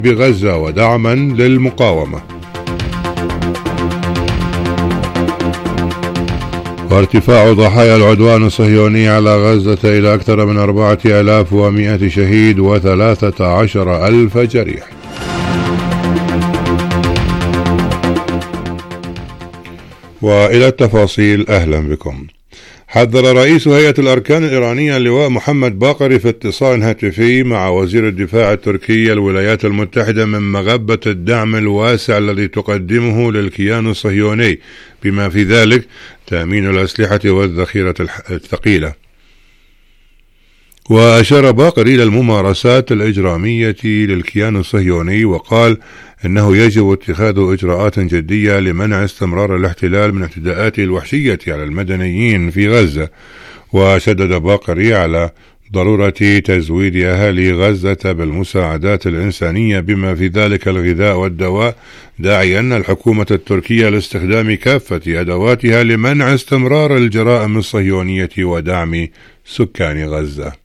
بغزة ودعما للمقاومة. وارتفاع ضحايا العدوان الصهيوني على غزة إلى أكثر من 4100 شهيد و13,000 جريح. وإلى التفاصيل، أهلا بكم. حذر رئيس هيئة الأركان الإيرانية اللواء محمد باقري في اتصال هاتفي مع وزير الدفاع التركي الولايات المتحدة من مغبة الدعم الواسع الذي تقدمه للكيان الصهيوني، بما في ذلك تأمين الأسلحة والذخيرة الثقيلة. وأشار باقري إلى الممارسات الإجرامية للكيان الصهيوني، وقال إنه يجب اتخاذ إجراءات جدية لمنع استمرار الاحتلال من اعتداءاته الوحشية على المدنيين في غزة. وشدد باقري على ضرورة تزويد أهالي غزة بالمساعدات الإنسانية بما في ذلك الغذاء والدواء، داعيا الحكومة التركية لاستخدام كافة أدواتها لمنع استمرار الجرائم الصهيونية ودعم سكان غزة.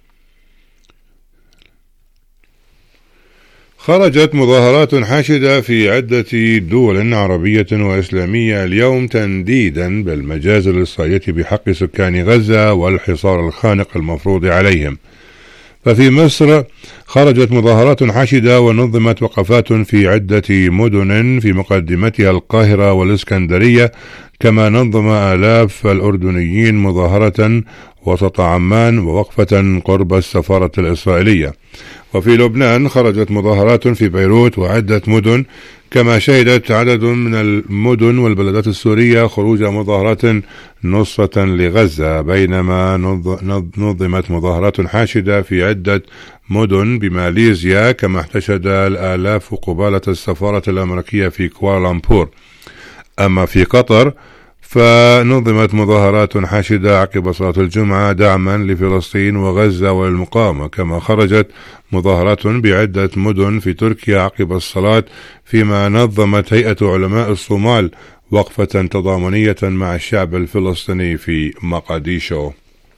خرجت مظاهرات حاشدة في عدة دول عربية وإسلامية اليوم تنديدا بالمجازر الإسرائيلية بحق سكان غزة والحصار الخانق المفروض عليهم. ففي مصر خرجت مظاهرات حاشدة ونظمت وقفات في عدة مدن في مقدمتها القاهرة والإسكندرية، كما نظم آلاف الأردنيين مظاهرة وسط عمان ووقفة قرب السفارة الإسرائيلية. وفي لبنان خرجت مظاهرات في بيروت وعدة مدن، كما شهدت عدد من المدن والبلدات السورية خروج مظاهرات نصرة لغزة، بينما نظمت مظاهرات حاشدة في عدة مدن بماليزيا، كما احتشد الآلاف قبالة السفارة الأمريكية في كوالالمبور. أما في قطر فنظمت مظاهرات حاشدة عقب صلاة الجمعة دعما لفلسطين وغزة والمقاومة، كما خرجت مظاهرات بعدة مدن في تركيا عقب الصلاة، فيما نظمت هيئة علماء الصومال وقفة تضامنية مع الشعب الفلسطيني في مقديشو.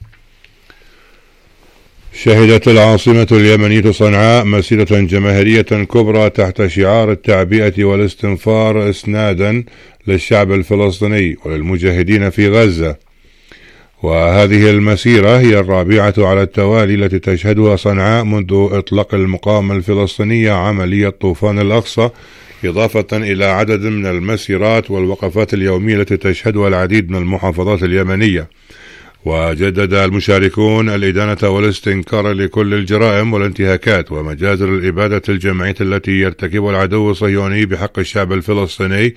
شهدت العاصمة اليمنية صنعاء مسيرة جماهيرية كبرى تحت شعار التعبئة والاستنفار إسنادا للشعب الفلسطيني وللمجاهدين في غزة. وهذه المسيرة هي الرابعة على التوالي التي تشهدها صنعاء منذ إطلاق المقاومة الفلسطينية عملية طوفان الأقصى، إضافة إلى عدد من المسيرات والوقفات اليومية التي تشهدها العديد من المحافظات اليمنية. وجدد المشاركون الإدانة والاستنكار لكل الجرائم والانتهاكات ومجازر الإبادة الجماعية التي يرتكبها العدو الصهيوني بحق الشعب الفلسطيني،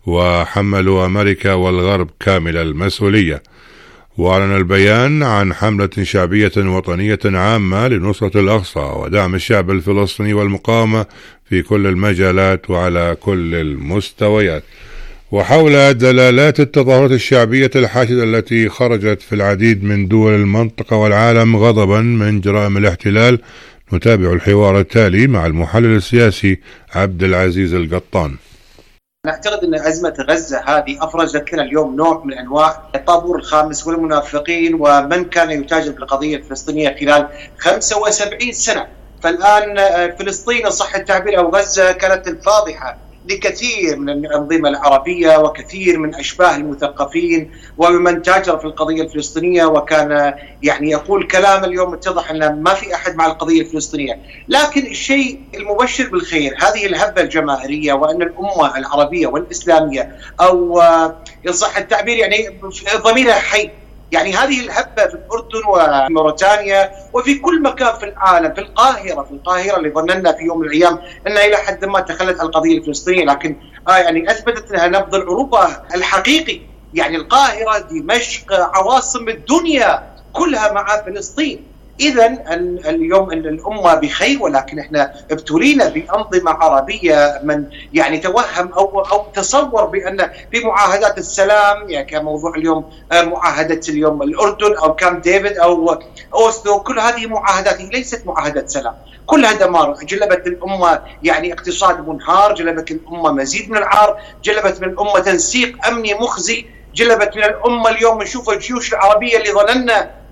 وحملوا أمريكا والغرب كامل المسؤولية. وأعلن البيان عن حملة شعبية وطنية عامة لنصرة الأقصى ودعم الشعب الفلسطيني والمقاومة في كل المجالات وعلى كل المستويات. وحول دلالات التظاهرات الشعبية الحاشدة التي خرجت في العديد من دول المنطقة والعالم غضبا من جرائم الاحتلال، نتابع الحوار التالي مع المحلل السياسي عبد العزيز القطان. نعتقد أن أزمة غزة هذه أفرزت لنا اليوم نوع من أنواع الطابور الخامس والمنافقين ومن كان يتاجر بالقضية الفلسطينية خلال 75 سنة. فالآن فلسطين صح التعبير أو غزة كانت الفاضحة لكثير من الأنظمة العربية وكثير من أشباه المثقفين ومن تاجر في القضية الفلسطينية وكان يقول كلام اليوم اتضح أن ما في أحد مع القضية الفلسطينية. لكن الشيء المبشر بالخير هذه الهبة الجماهيرية وأن الأمة العربية والإسلامية أو إن صح التعبير ضميرها حي، هذه الهبة في الأردن وموريتانيا وفي كل مكان في العالم، في القاهرة اللي ظننا في يوم من الأيام أنها إلى حد ما تخلت القضية الفلسطينية، لكن أثبتت لها نبض العروبة الحقيقي. القاهرة، دمشق، عواصم الدنيا كلها مع فلسطين. إذا اليوم الأمة بخير، ولكن إحنا ابتلينا بأنظمة عربية من توهم أو تصور بأن بمعاهدات السلام كموضوع اليوم معاهدة اليوم الأردن أو كامب ديفيد أو أوسلو، كل هذه معاهدات ليست معاهدة سلام، كلها دمار. جلبت الأمة اقتصاد منهار، جلبت الأمة مزيد من العار، جلبت من الأمة تنسيق أمني مخزي، جلبت من الأمة اليوم نشوف الجيوش العربية اللي ظننا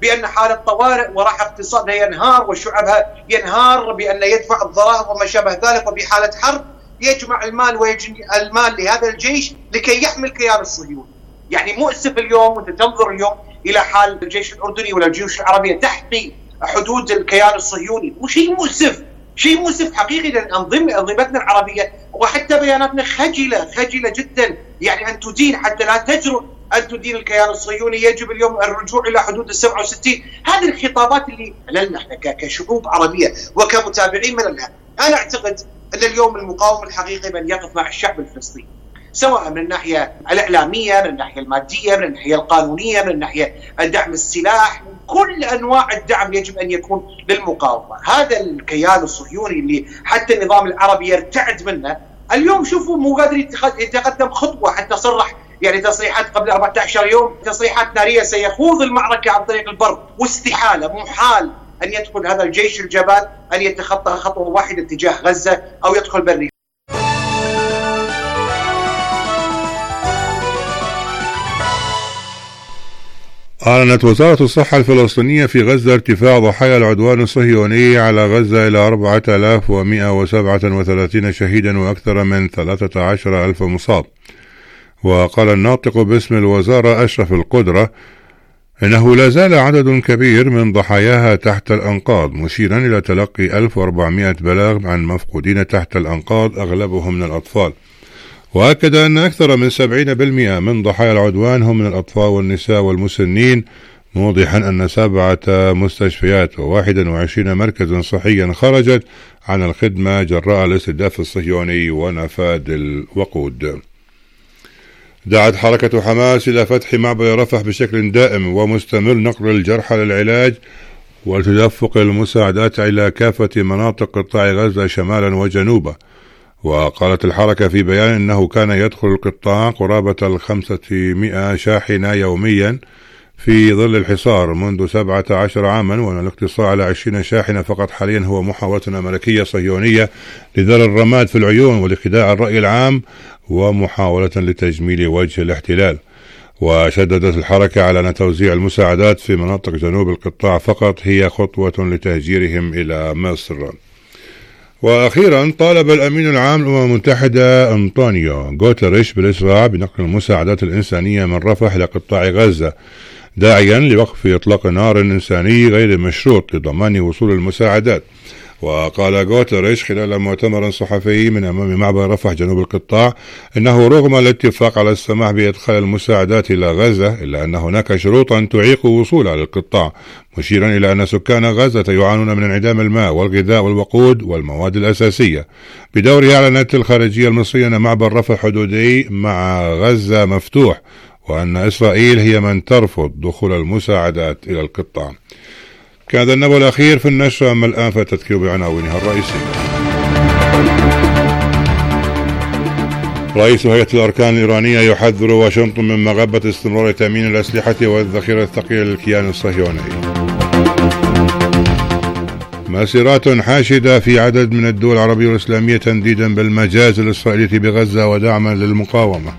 بأن حالة طوارئ وراح اقتصادها ينهار وشعبها ينهار، بأن يدفع الضرائب وما شابه ذلك، وفي حالة حرب يجمع المال ويجني المال لهذا الجيش لكي يحمي الكيان الصهيوني. يعني مؤسف اليوم وانت تنظر اليوم إلى حال الجيش الأردني ولا الجيوش العربية تحمي حدود الكيان الصهيوني، وشيء مؤسف، شيء مؤسف حقيقي. لأن أنظمتنا العربية وحتى بياناتنا خجلة جدا، يعني أن تدين حتى لا تجرؤ أن تدين الكيان الصهيوني. يجب اليوم الرجوع إلى حدود 67. هذه الخطابات اللي لنا كشعوب عربية وكمتابعين من لها. أنا أعتقد أن اليوم المقاوم الحقيقي من يقف مع الشعب الفلسطيني، سواء من الناحية الإعلامية، من الناحية المادية، من الناحية القانونية، من الناحية دعم السلاح، كل أنواع الدعم يجب أن يكون للمقاومة. هذا الكيان الصهيوني اللي حتى النظام العربي يرتعد منه اليوم، شوفوا مو قادر يتقدم خطوة. حتى صرح يعني تصريحات قبل 14 يوم، تصريحات نارية، سيخوض المعركة عن طريق البر، واستحالة محال أن يدخل هذا الجيش الجبان أن يتخطى خطوة واحدة تجاه غزة أو يدخل بري. أعلنت وزارة الصحة الفلسطينية في غزة ارتفاع ضحايا العدوان الصهيوني على غزة إلى 4137 شهيدا وأكثر من 13,000 مصاب. وقال الناطق باسم الوزارة أشرف القدرة إنه لا زال عدد كبير من ضحاياها تحت الأنقاض، مشيرا إلى تلقي 1400 بلاغ عن مفقودين تحت الأنقاض أغلبهم من الأطفال. وأكد أن أكثر من 70% من ضحايا العدوان هم من الأطفال والنساء والمسنين، موضحا أن 7 مستشفيات و21 مركزا صحيا خرجت عن الخدمة جراء الاستهداف الصهيوني ونفاذ الوقود. دعت حركة حماس إلى فتح معبر رفح بشكل دائم ومستمر، نقل الجرحى للعلاج وتدفق المساعدات إلى كافة مناطق قطاع غزة شمالا وجنوبا. وقالت الحركة في بيان إنه كان يدخل القطاع قرابة 500 شاحنة يوميا في ظل الحصار منذ 17 عاما، وأن الاقتصار على 20 شاحنة فقط حاليا هو محاولة أمريكية صهيونية لذر الرماد في العيون ولخداع الرأي العام ومحاولة لتجميل وجه الاحتلال. وشددت الحركة على أن توزيع المساعدات في مناطق جنوب القطاع فقط هي خطوة لتهجيرهم إلى مصر. وأخيرا طالب الأمين العام للأمم المتحدة أنطونيو غوتيريش بالإسراع بنقل المساعدات الإنسانية من رفح إلى قطاع غزة، داعيا لوقف إطلاق نار إنساني غير مشروط لضمان وصول المساعدات. وقال غوتيريش خلال مؤتمر صحفي من أمام معبر رفح جنوب القطاع إنه رغم الاتفاق على السماح بإدخال المساعدات إلى غزة إلا أن هناك شروطا تعيق وصولها للقطاع، مشيرا إلى أن سكان غزة يعانون من انعدام الماء والغذاء والوقود والمواد الأساسية. بدورها أعلنت الخارجية المصرية أن معبر رفح حدودي مع غزة مفتوح، وأن إسرائيل هي من ترفض دخول المساعدات إلى القطاع. كان هذا النبأ الأخير في النشرة، أما الآن فالتذكير بعناوينها الرئيسية. رئيس هيئة الأركان الإيرانية يحذر واشنطن من مغبة استمرار تأمين الأسلحة والذخيرة الثقيلة للكيان الصهيوني. مسيرات حاشدة في عدد من الدول العربية والإسلامية تنديدا بالمجازر الإسرائيلية بغزة ودعما للمقاومة.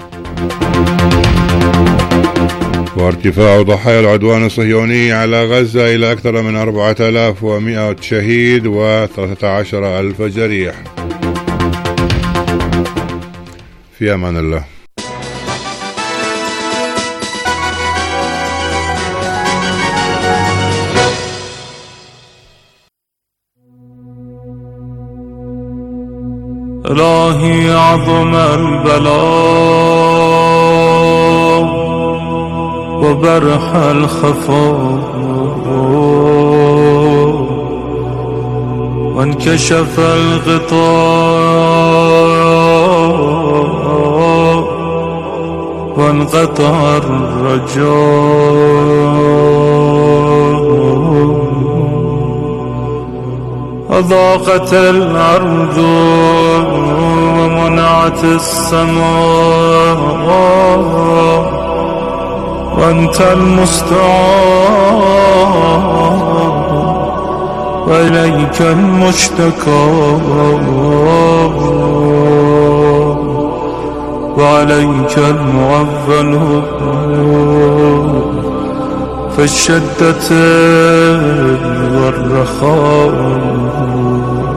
وارتفاع ضحايا العدوان الصهيوني على غزة إلى أكثر من 4100 شهيد و13,000 جريح. في أمان الله. إلهي عظم البلاء وبرح الخفاء وانكشف الغطاء وانقطع الرجاء أضاقت الأرض ومنعت السماء وأنت المستعان وإليك المشتكى وعليك المعول في الشدة والرخاء.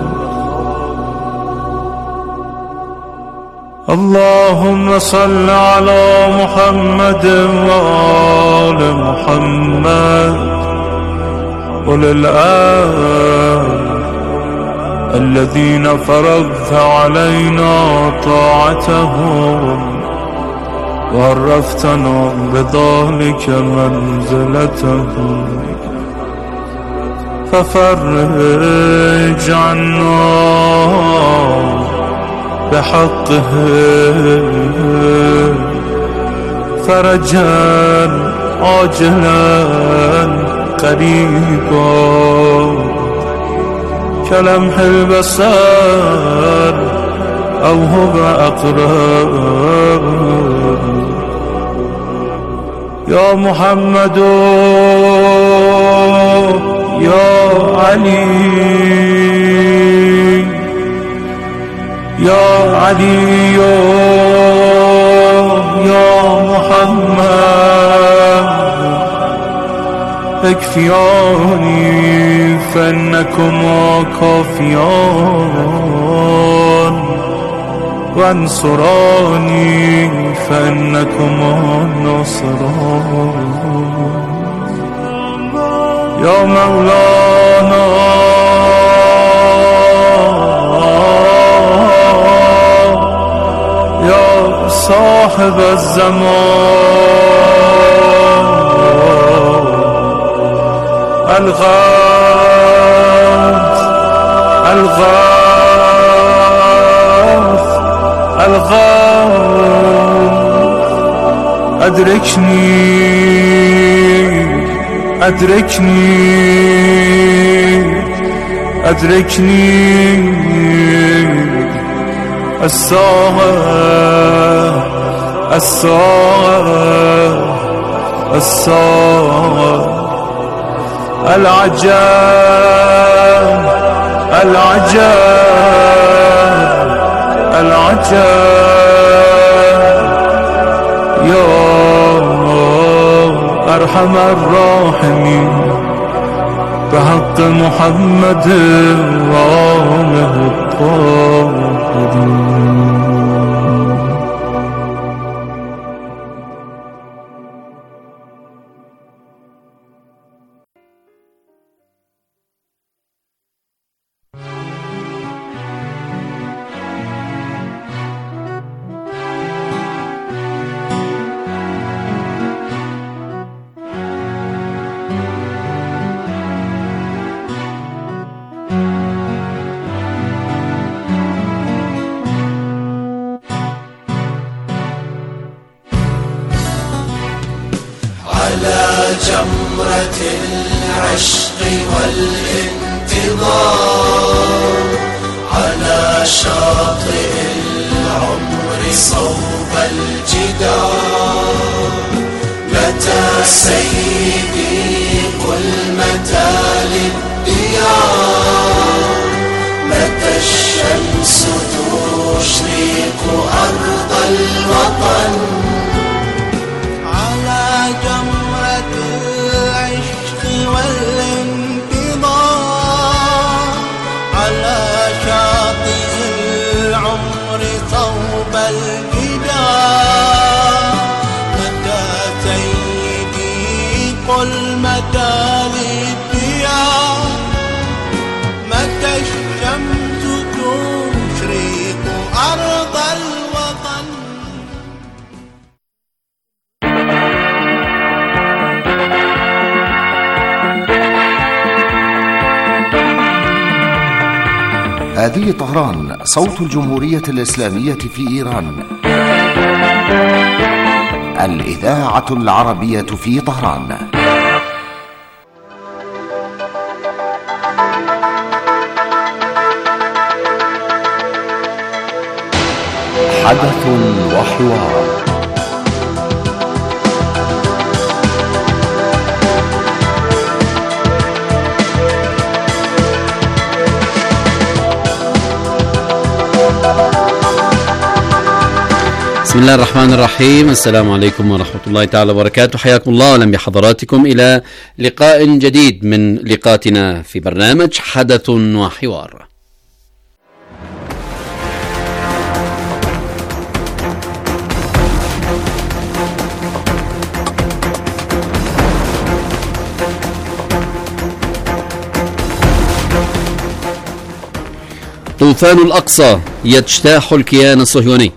اللهم صل على محمد وآل محمد وللآل الذين فرضت علينا طاعتهم وعرفتنا بذلك منزلتهم، ففرج عنا بحقه فرجا عاجلا قريبا كلمح البصر أو هو أقرب. يا محمد يا علي يا علي يا محمد اكفياني فإنكما كافيان وانصراني فإنكما ناصران. يا مولانا يا صاحب الزمان الغاث الغاث الغاث أدركني أدركني أدركني الساعة الساعة الساعة العجاب العجاب العجاب. يا أرحم الراحمين بحق محمد وآله الطاهرين. جمرة العشق والانتظار على شاطئ العمر صوب الجدار. متى سيدي قل متى للديار، متى الشمس تشرق أرض الوطن. هذه طهران، صوت الجمهورية الإسلامية في إيران، الإذاعة العربية في طهران. حدث وحوار. بسم الله الرحمن الرحيم. السلام عليكم ورحمة الله تعالى وبركاته. حياكم الله وأهلا بحضراتكم إلى لقاء جديد من لقاءاتنا في برنامج حدث وحوار. طوفان الأقصى يجتاح الكيان الصهيوني.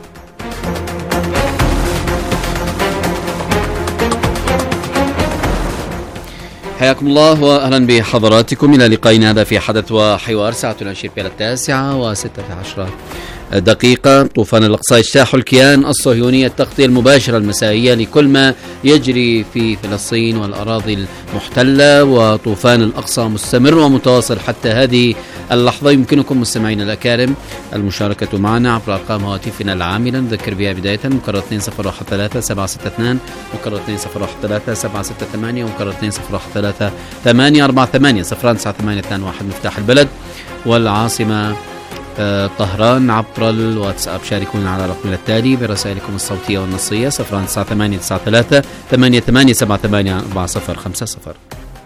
حياكم الله واهلا بحضراتكم الى لقائنا هذا في حدث وحوار. ساعتنا نشير الى 9:16 دقيقة. طوفان الأقصى يجتاح الكيان الصهيوني. التغطية المباشرة المسائية لكل ما يجري في فلسطين والأراضي المحتلة، وطوفان الأقصى مستمر ومتواصل حتى هذه اللحظة. يمكنكم مستمعينا الأكارم المشاركة معنا عبر أرقام هواتفنا العاملة، نذكر بها بداية مكرر 2013-762 مكرر 2013-768 ومكرر 2013-848 09821 مفتاح البلد والعاصمة طهران. عبر الواتساب شاركونا على رقمنا التالي برسائلكم الصوتية والنصية 09893-88784050.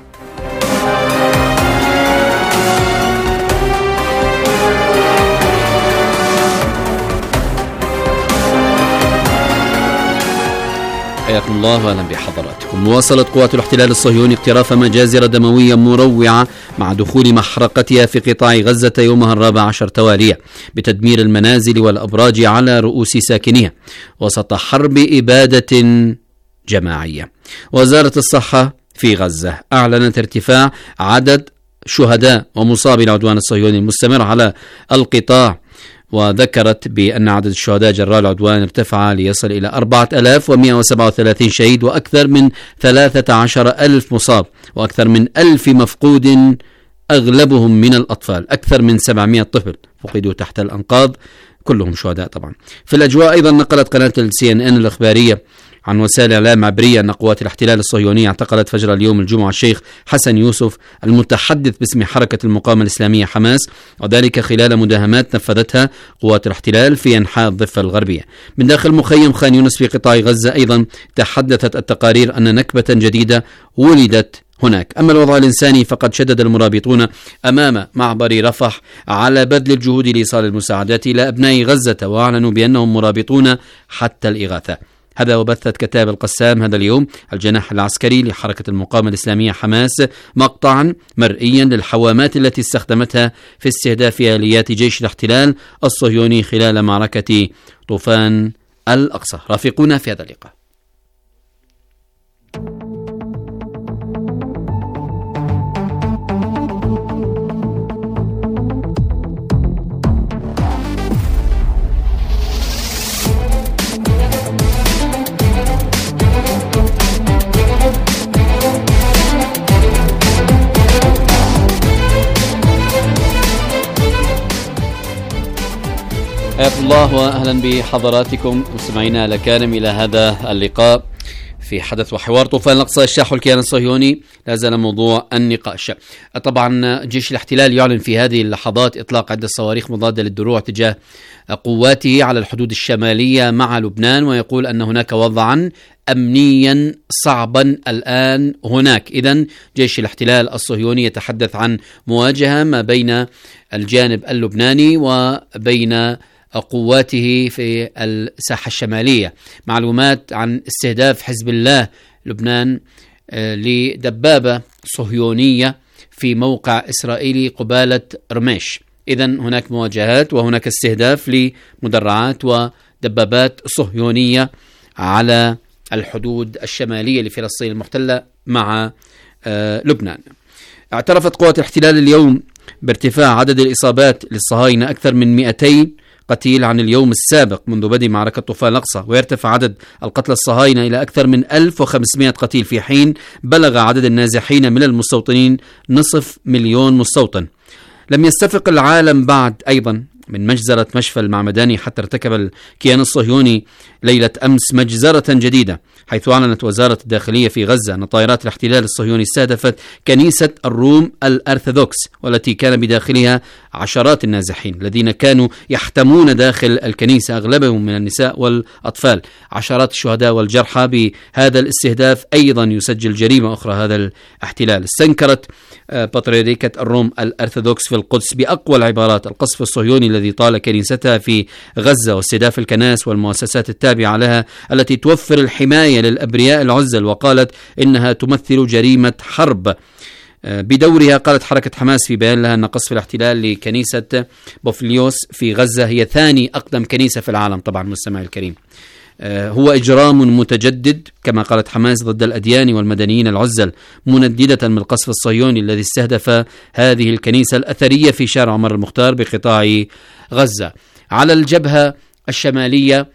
حياكم الله واهلا بحضراتكم. واصلت قوات الاحتلال الصهيوني اقتراف مجازر دموية مروعة مع دخول محرقتها في قطاع غزة يومها 14 توالية بتدمير المنازل والأبراج على رؤوس ساكنيها وسط حرب إبادة جماعية. وزارة الصحة في غزة أعلنت ارتفاع عدد شهداء ومصابي العدوان الصهيوني المستمر على القطاع، وذكرت بأن عدد الشهداء جراء العدوان ارتفع ليصل إلى 4137 شهيد وأكثر من 13,000 مصاب وأكثر من 1000 مفقود أغلبهم من الأطفال. أكثر من 700 طفل فقدوا تحت الأنقاض كلهم شهداء طبعا. في الأجواء أيضا نقلت قناة CNN الإخبارية عن وسائل إعلام عبرية أن قوات الاحتلال الصهيوني اعتقلت فجر اليوم الجمعة الشيخ حسن يوسف المتحدث باسم حركة المقاومة الإسلامية حماس، وذلك خلال مداهمات نفذتها قوات الاحتلال في أنحاء الضفة الغربية. من داخل مخيم خان يونس في قطاع غزة أيضا تحدثت التقارير أن نكبة جديدة ولدت هناك. أما الوضع الإنساني فقد شدد المرابطون أمام معبر رفح على بذل الجهود لإيصال المساعدات إلى أبناء غزة، وأعلنوا بأنهم مرابطون حتى الإغاثة. هذا وبثت كتاب القسام هذا اليوم الجناح العسكري لحركة المقاومة الإسلامية حماس مقطعا مرئيا للحوامات التي استخدمتها في استهداف آليات جيش الاحتلال الصهيوني خلال معركة طوفان الأقصى. رافقونا في هذا اللقاء. حياكم الله واهلا بحضراتكم مستمعينا الكرام الى هذا اللقاء في حدث وحوار. طوفان الأقصى يجتاح الكيان الصهيوني لا زال موضوع النقاش. طبعا جيش الاحتلال يعلن في هذه اللحظات إطلاق عدة صواريخ مضادة للدروع تجاه قواته على الحدود الشمالية مع لبنان، ويقول أن هناك وضعا أمنيا صعبا الآن هناك. إذن جيش الاحتلال الصهيوني يتحدث عن مواجهة ما بين الجانب اللبناني وبين قواته في الساحة الشمالية. معلومات عن استهداف حزب الله لبنان لدبابة صهيونية في موقع إسرائيلي قبالة رميش. إذن هناك مواجهات وهناك استهداف لمدرعات ودبابات صهيونية على الحدود الشمالية لفلسطين المحتلة مع لبنان. اعترفت قوات الاحتلال اليوم بارتفاع عدد الإصابات للصهاينة أكثر من 200 قتيل عن اليوم السابق منذ بدء معركة طوفان الأقصى، ويرتفع عدد القتلى الصهاينة إلى أكثر من 1500 قتيل، في حين بلغ عدد النازحين من المستوطنين 500,000 مستوطن. لم يستفق العالم بعد أيضا من مجزرة مشفى المعمداني حتى ارتكب الكيان الصهيوني ليلة أمس مجزرة جديدة، حيث أعلنت وزارة الداخلية في غزة أن طائرات الاحتلال الصهيوني استهدفت كنيسة الروم الأرثوذكس، والتي كان بداخلها عشرات النازحين الذين كانوا يحتمون داخل الكنيسة، أغلبهم من النساء والأطفال. عشرات الشهداء والجرحى بهذا الاستهداف أيضا يسجل جريمة أخرى هذا الاحتلال. استنكرت بطريركة الروم الأرثوذكس في القدس بأقوى العبارات القصف الصهيوني الذي طال كنيستها في غزة واستهداف الكنائس والمؤسسات التابعة لها التي توفر الحماية للأبرياء العزل، وقالت إنها تمثل جريمة حرب. بدورها قالت حركة حماس في بيان لها أن قصف الاحتلال لكنيسة بوفليوس في غزة هي ثاني أقدم كنيسة في العالم. طبعا مستمع الكريم، هو إجرام متجدد كما قالت حماس ضد الأديان والمدنيين العزل، منددة من القصف الصهيوني الذي استهدف هذه الكنيسة الأثرية في شارع عمر المختار بقطاع غزة. على الجبهة الشمالية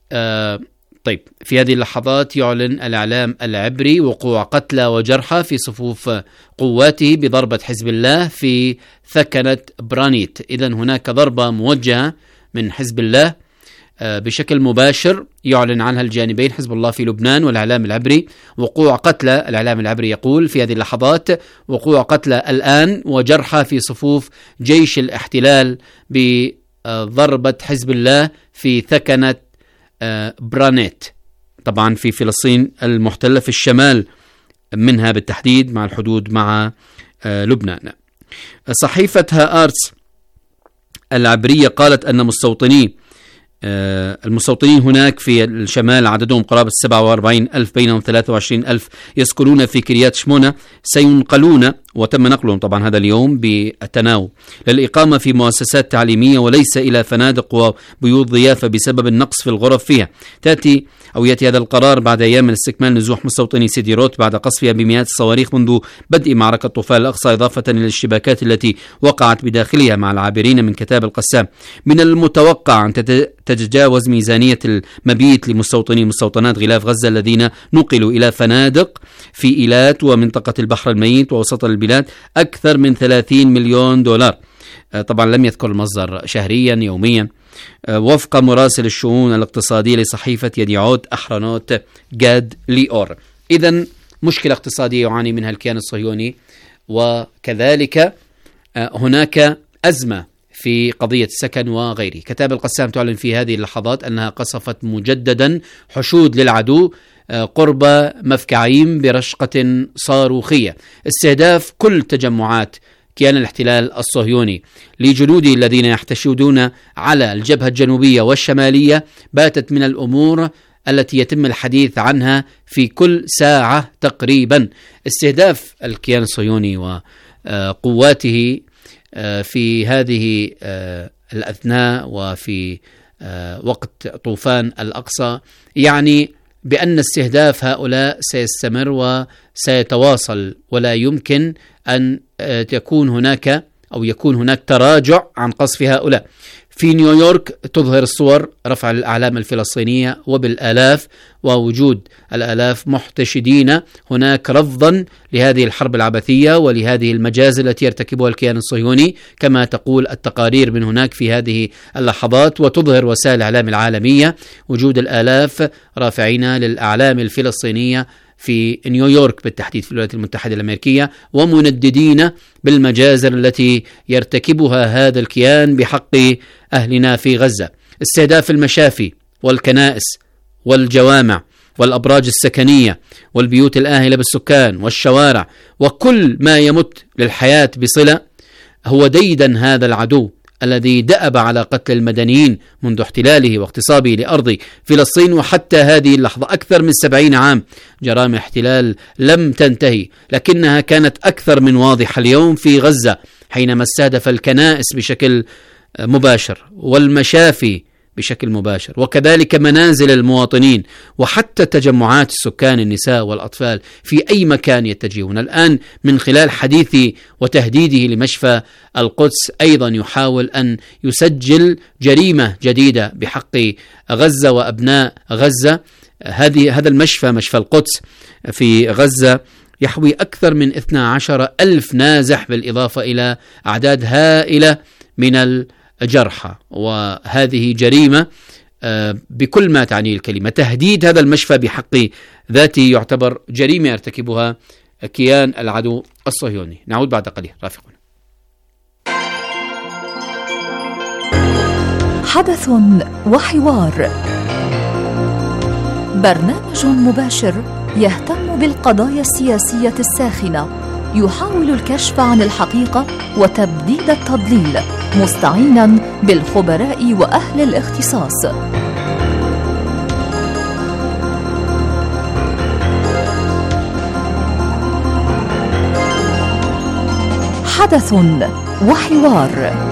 طيب، في هذه اللحظات يعلن الإعلام العبري وقوع قتلى وجرحى في صفوف قواته بضربة حزب الله في ثكنة برانيت. إذن هناك ضربة موجهة من حزب الله بشكل مباشر يعلن عنها الجانبين، حزب الله في لبنان والإعلام العبري. وقوع قتلى، الإعلام العبري يقول في هذه اللحظات وقوع قتلى الآن وجرحى في صفوف جيش الاحتلال بضربة حزب الله في ثكنة برانيت، طبعا في فلسطين المحتلة في الشمال منها بالتحديد مع الحدود مع لبنان. صحيفة هآرتس العبرية قالت أن المستوطنين هناك في الشمال عددهم قرابة 47,000 بينهم 23,000 يسكنون في كريات شمونة سينقلون، وتم نقلهم طبعا هذا اليوم بالتناوب للإقامة في مؤسسات تعليمية وليس إلى فنادق وبيوت ضيافة بسبب النقص في الغرف فيها. يأتي هذا القرار بعد أيام من استكمال نزوح مستوطني سيديروت بعد قصفها بمئات الصواريخ منذ بدء معركة طوفان الأقصى، إضافة إلى الاشتباكات التي وقعت بداخلها مع العابرين من كتاب القسام. من المتوقع أن تتجاوز ميزانية المبيت لمستوطني مستوطنات غلاف غزة الذين نقلوا إلى فنادق في إيلات ومنطقة البحر الميت ووسط البلاد أكثر من 30 مليون دولار. طبعا لم يذكر المصدر شهريا يوميا، وفق مراسل الشؤون الاقتصادية لصحيفة يديعوت أحرنوت جاد ليور. إذن مشكلة اقتصادية يعاني منها الكيان الصهيوني، وكذلك هناك أزمة في قضية السكن وغيره. كتاب القسام تعلن في هذه اللحظات أنها قصفت مجددا حشود للعدو قرب مفكعيم برشقة صاروخية، استهداف كل تجمعات كيان الاحتلال الصهيوني لجنوده الذين يحتشدون على الجبهة الجنوبية والشمالية باتت من الأمور التي يتم الحديث عنها في كل ساعة تقريبا. استهداف الكيان الصهيوني وقواته في هذه الأثناء وفي وقت طوفان الأقصى يعني بأن استهداف هؤلاء سيستمر وسيتواصل، ولا يمكن أن يكون هناك تراجع عن قصف هؤلاء. في نيويورك تظهر الصور رفع الأعلام الفلسطينية وبالآلاف، ووجود الآلاف محتشدين هناك رفضا لهذه الحرب العبثية ولهذه المجازر التي يرتكبها الكيان الصهيوني كما تقول التقارير من هناك في هذه اللحظات. وتظهر وسائل الإعلام العالمية وجود الآلاف رافعين للأعلام الفلسطينية في نيويورك بالتحديد في الولايات المتحدة الأمريكية، ومنددين بالمجازر التي يرتكبها هذا الكيان بحق أهلنا في غزة. استهداف المشافي والكنائس والجوامع والأبراج السكنية والبيوت الآهلة بالسكان والشوارع وكل ما يمت للحياة بصلة هو ديدا هذا العدو الذي دأب على قتل المدنيين منذ احتلاله واغتصابه لأرض فلسطين. وحتى هذه اللحظة أكثر من 70 عام جرائم احتلال لم تنتهي، لكنها كانت أكثر من واضحة اليوم في غزة حينما استهدف الكنائس بشكل مباشر والمشافي بشكل مباشر، وكذلك منازل المواطنين وحتى تجمعات السكان النساء والأطفال في أي مكان يتجهون. الآن من خلال حديثه وتهديده لمشفى القدس أيضا يحاول أن يسجل جريمة جديدة بحق غزة وأبناء غزة. هذا المشفى، مشفى القدس في غزة، يحوي أكثر من 12,000 نازح بالإضافة إلى أعداد هائلة من جرحى، وهذه جريمة بكل ما تعنيه الكلمة. تهديد هذا المشفى بحق ذاته يعتبر جريمة يرتكبها كيان العدو الصهيوني. نعود بعد قليل، رافقون. حدث وحوار، برنامج مباشر يهتم بالقضايا السياسية الساخنة، يحاول الكشف عن الحقيقة وتبديد التضليل، مستعينا بالخبراء وأهل الاختصاص. حدث وحوار.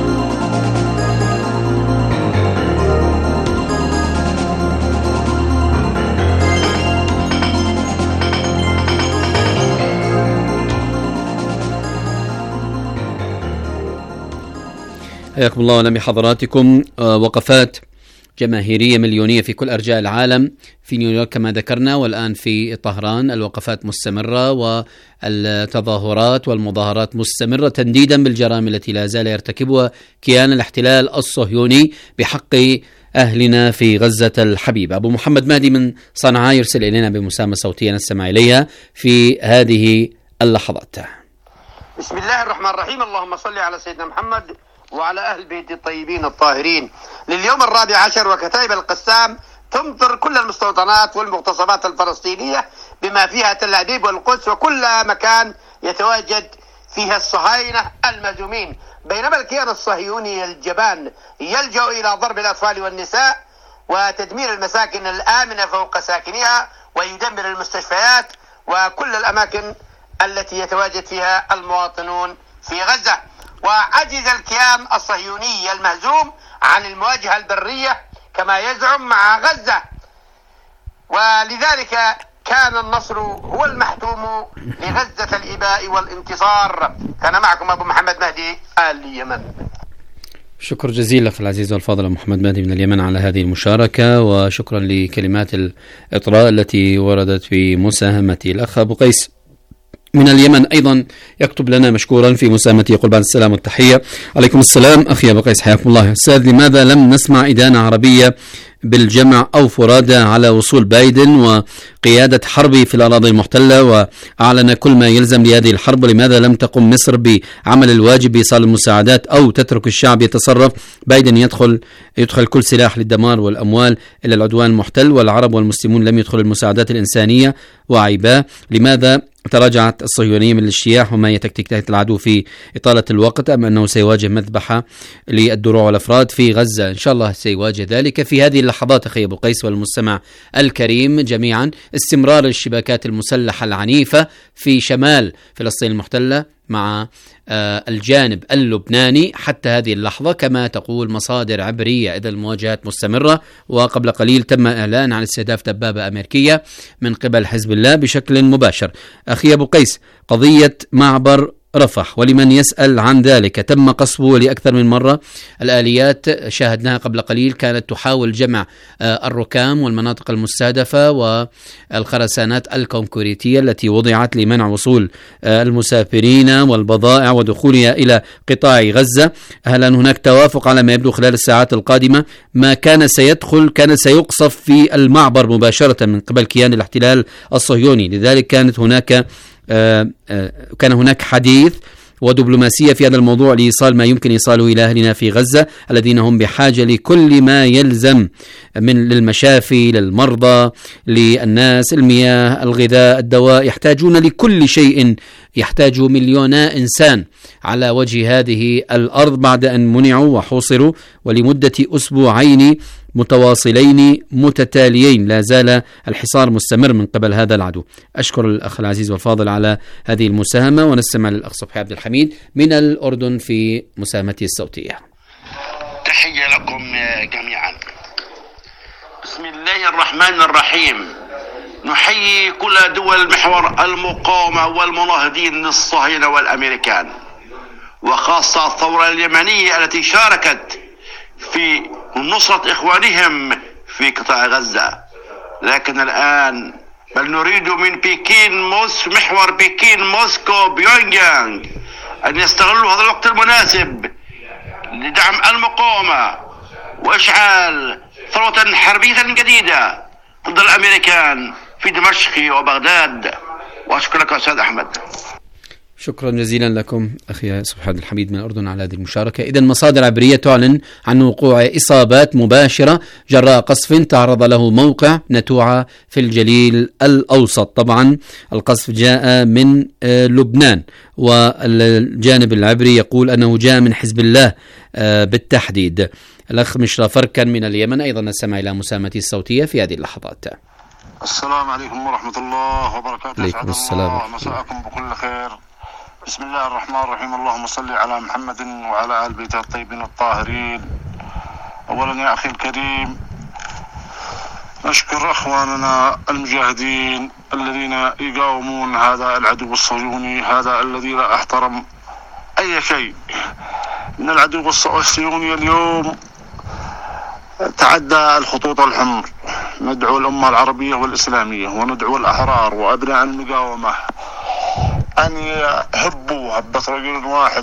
حياكم الله وأهلا بحضراتكم. وقفات جماهيرية مليونية في كل أرجاء العالم، في نيويورك كما ذكرنا، والآن في طهران الوقفات مستمرة والتظاهرات والمظاهرات مستمرة تنديدا بالجرائم التي لا زال يرتكبها كيان الاحتلال الصهيوني بحق أهلنا في غزة الحبيبة. أبو محمد مهدي من صنعاء يرسل إلينا بمساهمة صوتية نستمع إليها في هذه اللحظات. بسم الله الرحمن الرحيم. اللهم صل على سيدنا محمد وعلى أهل بيت الطيبين الطاهرين. لليوم 14 وكتائب القسام تمطر كل المستوطنات والمغتصبات الفلسطينية بما فيها تل أبيب والقدس وكل مكان يتواجد فيها الصهاينة المهزومين، بينما الكيان الصهيوني الجبان يلجأ إلى ضرب الأطفال والنساء وتدمير المساكن الآمنة فوق ساكنها، ويدمر المستشفيات وكل الأماكن التي يتواجد فيها المواطنون في غزة. وعجز الكيان الصهيوني المهزوم عن المواجهة البرية كما يزعم مع غزة، ولذلك كان النصر هو المحتوم لغزة الإباء والانتصار. كان معكم أبو محمد مهدي اليمن. شكر جزيل لك العزيز والفاضل محمد مهدي من اليمن على هذه المشاركة، وشكرا لكلمات الإطراء التي وردت في مساهمتي. الأخ أبو قيس من اليمن أيضا يكتب لنا مشكورا في مساهمته، يقول بعد السلام والتحية. عليكم السلام أخي أبو قيس، حياكم الله. أستاذ، لماذا لم نسمع إدانة عربية بالجمع أو فرادى على وصول بايدن وقيادة حرب في الأراضي المحتلة وأعلن كل ما يلزم لهذه الحرب؟ ولماذا لم تقم مصر بعمل الواجب بإيصال المساعدات أو تترك الشعب يتصرف؟ بايدن يدخل كل سلاح للدمار والأموال إلى العدوان المحتل، والعرب والمسلمون لم يدخلوا المساعدات الإنسانية وعيباه. لماذا تراجعت الصهيونية من الاجتياح؟ وما هي تكتيكات العدو في إطالة الوقت، أم أنه سيواجه مذبحة للدروع والأفراد في غزة؟ إن شاء الله سيواجه ذلك في هذه اللحظات أخي أبو قيس والمستمع الكريم جميعا. استمرار الشبكات المسلحة العنيفة في شمال فلسطين المحتلة مع الجانب اللبناني حتى هذه اللحظة كما تقول مصادر عبرية، إذا المواجهات مستمرة. وقبل قليل تم إعلان عن استهداف دبابة أمريكية من قبل حزب الله بشكل مباشر. أخي أبو قيس، قضية معبر رفح ولمن يسأل عن ذلك تم قصفه لأكثر من مرة. الآليات شاهدناها قبل قليل كانت تحاول جمع الركام والمناطق المستهدفة والخرسانات الكونكريتية التي وضعت لمنع وصول المسافرين والبضائع ودخولها إلى قطاع غزة. هل هناك توافق على ما يبدو خلال الساعات القادمة؟ ما كان سيدخل كان سيقصف في المعبر مباشرة من قبل كيان الاحتلال الصهيوني، لذلك كان هناك حديث ودبلوماسية في هذا الموضوع لإيصال ما يمكن إيصاله إلى أهلنا في غزة الذين هم بحاجة لكل ما يلزم للمشافي، للمرضى، للناس، المياه، الغذاء، الدواء، يحتاجون لكل شيء. يحتاج مليونا إنسان على وجه هذه الأرض بعد أن منعوا وحوصروا ولمدة أسبوعين متواصلين متتاليين. لا زال الحصار مستمر من قبل هذا العدو. أشكر الأخ العزيز والفاضل على هذه المساهمة، ونستمع للأخ صبحي عبد الحميد من الأردن في مساهمته الصوتية. تحية لكم جميعا. بسم الله الرحمن الرحيم. نحيي كل دول محور المقاومة والمناهضين للصهاينة والأمريكان، وخاصة الثورة اليمنية التي شاركت في نصرة إخوانهم في قطاع غزة. لكن الآن بل نريد من محور بكين موسكو بيونغيانغ أن يستغلوا هذا الوقت المناسب لدعم المقاومة وإشعال ثورة حربية جديدة ضد الأمريكان في دمشق وبغداد. وأشكرك أستاذ أحمد. شكرا جزيلا لكم أخي سبحان الحميد من الأردن على هذه المشاركة. إذن مصادر عبرية تعلن عن وقوع إصابات مباشرة جراء قصف تعرض له موقع نتوعة في الجليل الأوسط. طبعا القصف جاء من لبنان، والجانب العبري يقول أنه جاء من حزب الله بالتحديد. الأخ مشرى فركن من اليمن أيضا نستمع إلى مساهمته الصوتية في هذه اللحظات. السلام عليكم ورحمة الله وبركاته. عليكم السلام. مساءكم بكل خير. بسم الله الرحمن الرحيم. اللهم صل على محمد وعلى آل بيته الطيبين الطاهرين. أولا يا أخي الكريم، نشكر أخواننا المجاهدين الذين يقاومون هذا العدو الصهيوني، هذا الذي لا احترم أي شيء. إن العدو الصهيوني اليوم تعدى الخطوط الحمر. ندعو الأمة العربية والإسلامية وندعو الأحرار وأبناء المقاومة أن يهبوا هبة رجل واحد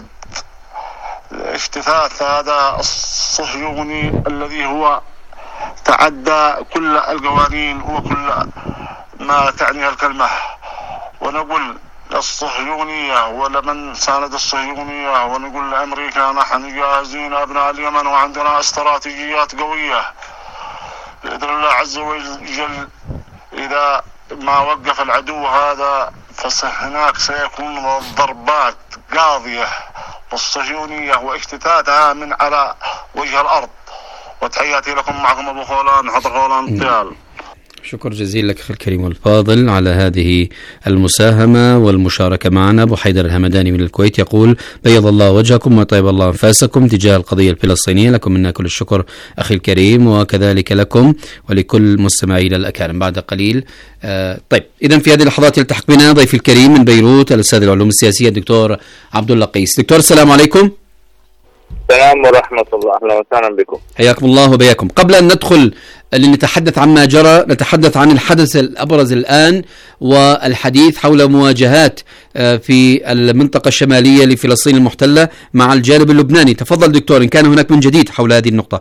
لاجتثاث هذا الصهيوني الذي هو تعدى كل القوانين وكل ما تعنيها الكلمة. ونقول للصهيونية ولمن ساند الصهيونية، ونقول لأمريكا نحن جاهزين أبناء اليمن وعندنا استراتيجيات قوية بإذن الله عز وجل. إذا ما وقف العدو هذا فهناك سيكون ضربات قاضية للصهيونية واجتثاثها من على وجه الأرض. وتحياتي لكم، معكم أبو خولان حضر خولان طيال. شكر جزيل لك أخي الكريم والفاضل على هذه المساهمة والمشاركة معنا. أبو حيدر الهمداني من الكويت يقول: بيض الله وجهكم وطيب الله أنفاسكم تجاه القضية الفلسطينية. لكم منا كل الشكر أخي الكريم، وكذلك لكم ولكل مستمعينا الأكارم. بعد قليل طيب، إذن في هذه اللحظات يلتحق بنا ضيفي الكريم من بيروت الأستاذ العلوم السياسية الدكتور عبد الله قيس. دكتور السلام عليكم. السلام ورحمة الله، أهلا وسهلا بكم. حياكم الله وبياكم. قبل أن ندخل لنتحدث عما جرى، نتحدث عن الحدث الأبرز الآن والحديث حول مواجهات في المنطقة الشمالية لفلسطين المحتلة مع الجانب اللبناني. تفضل دكتور إن كان هناك من جديد حول هذه النقطة.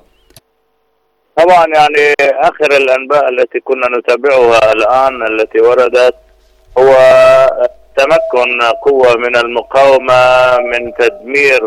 طبعا يعني آخر الأنباء التي كنا نتابعها الآن التي وردت هو تمكن قوة من المقاومة من تدمير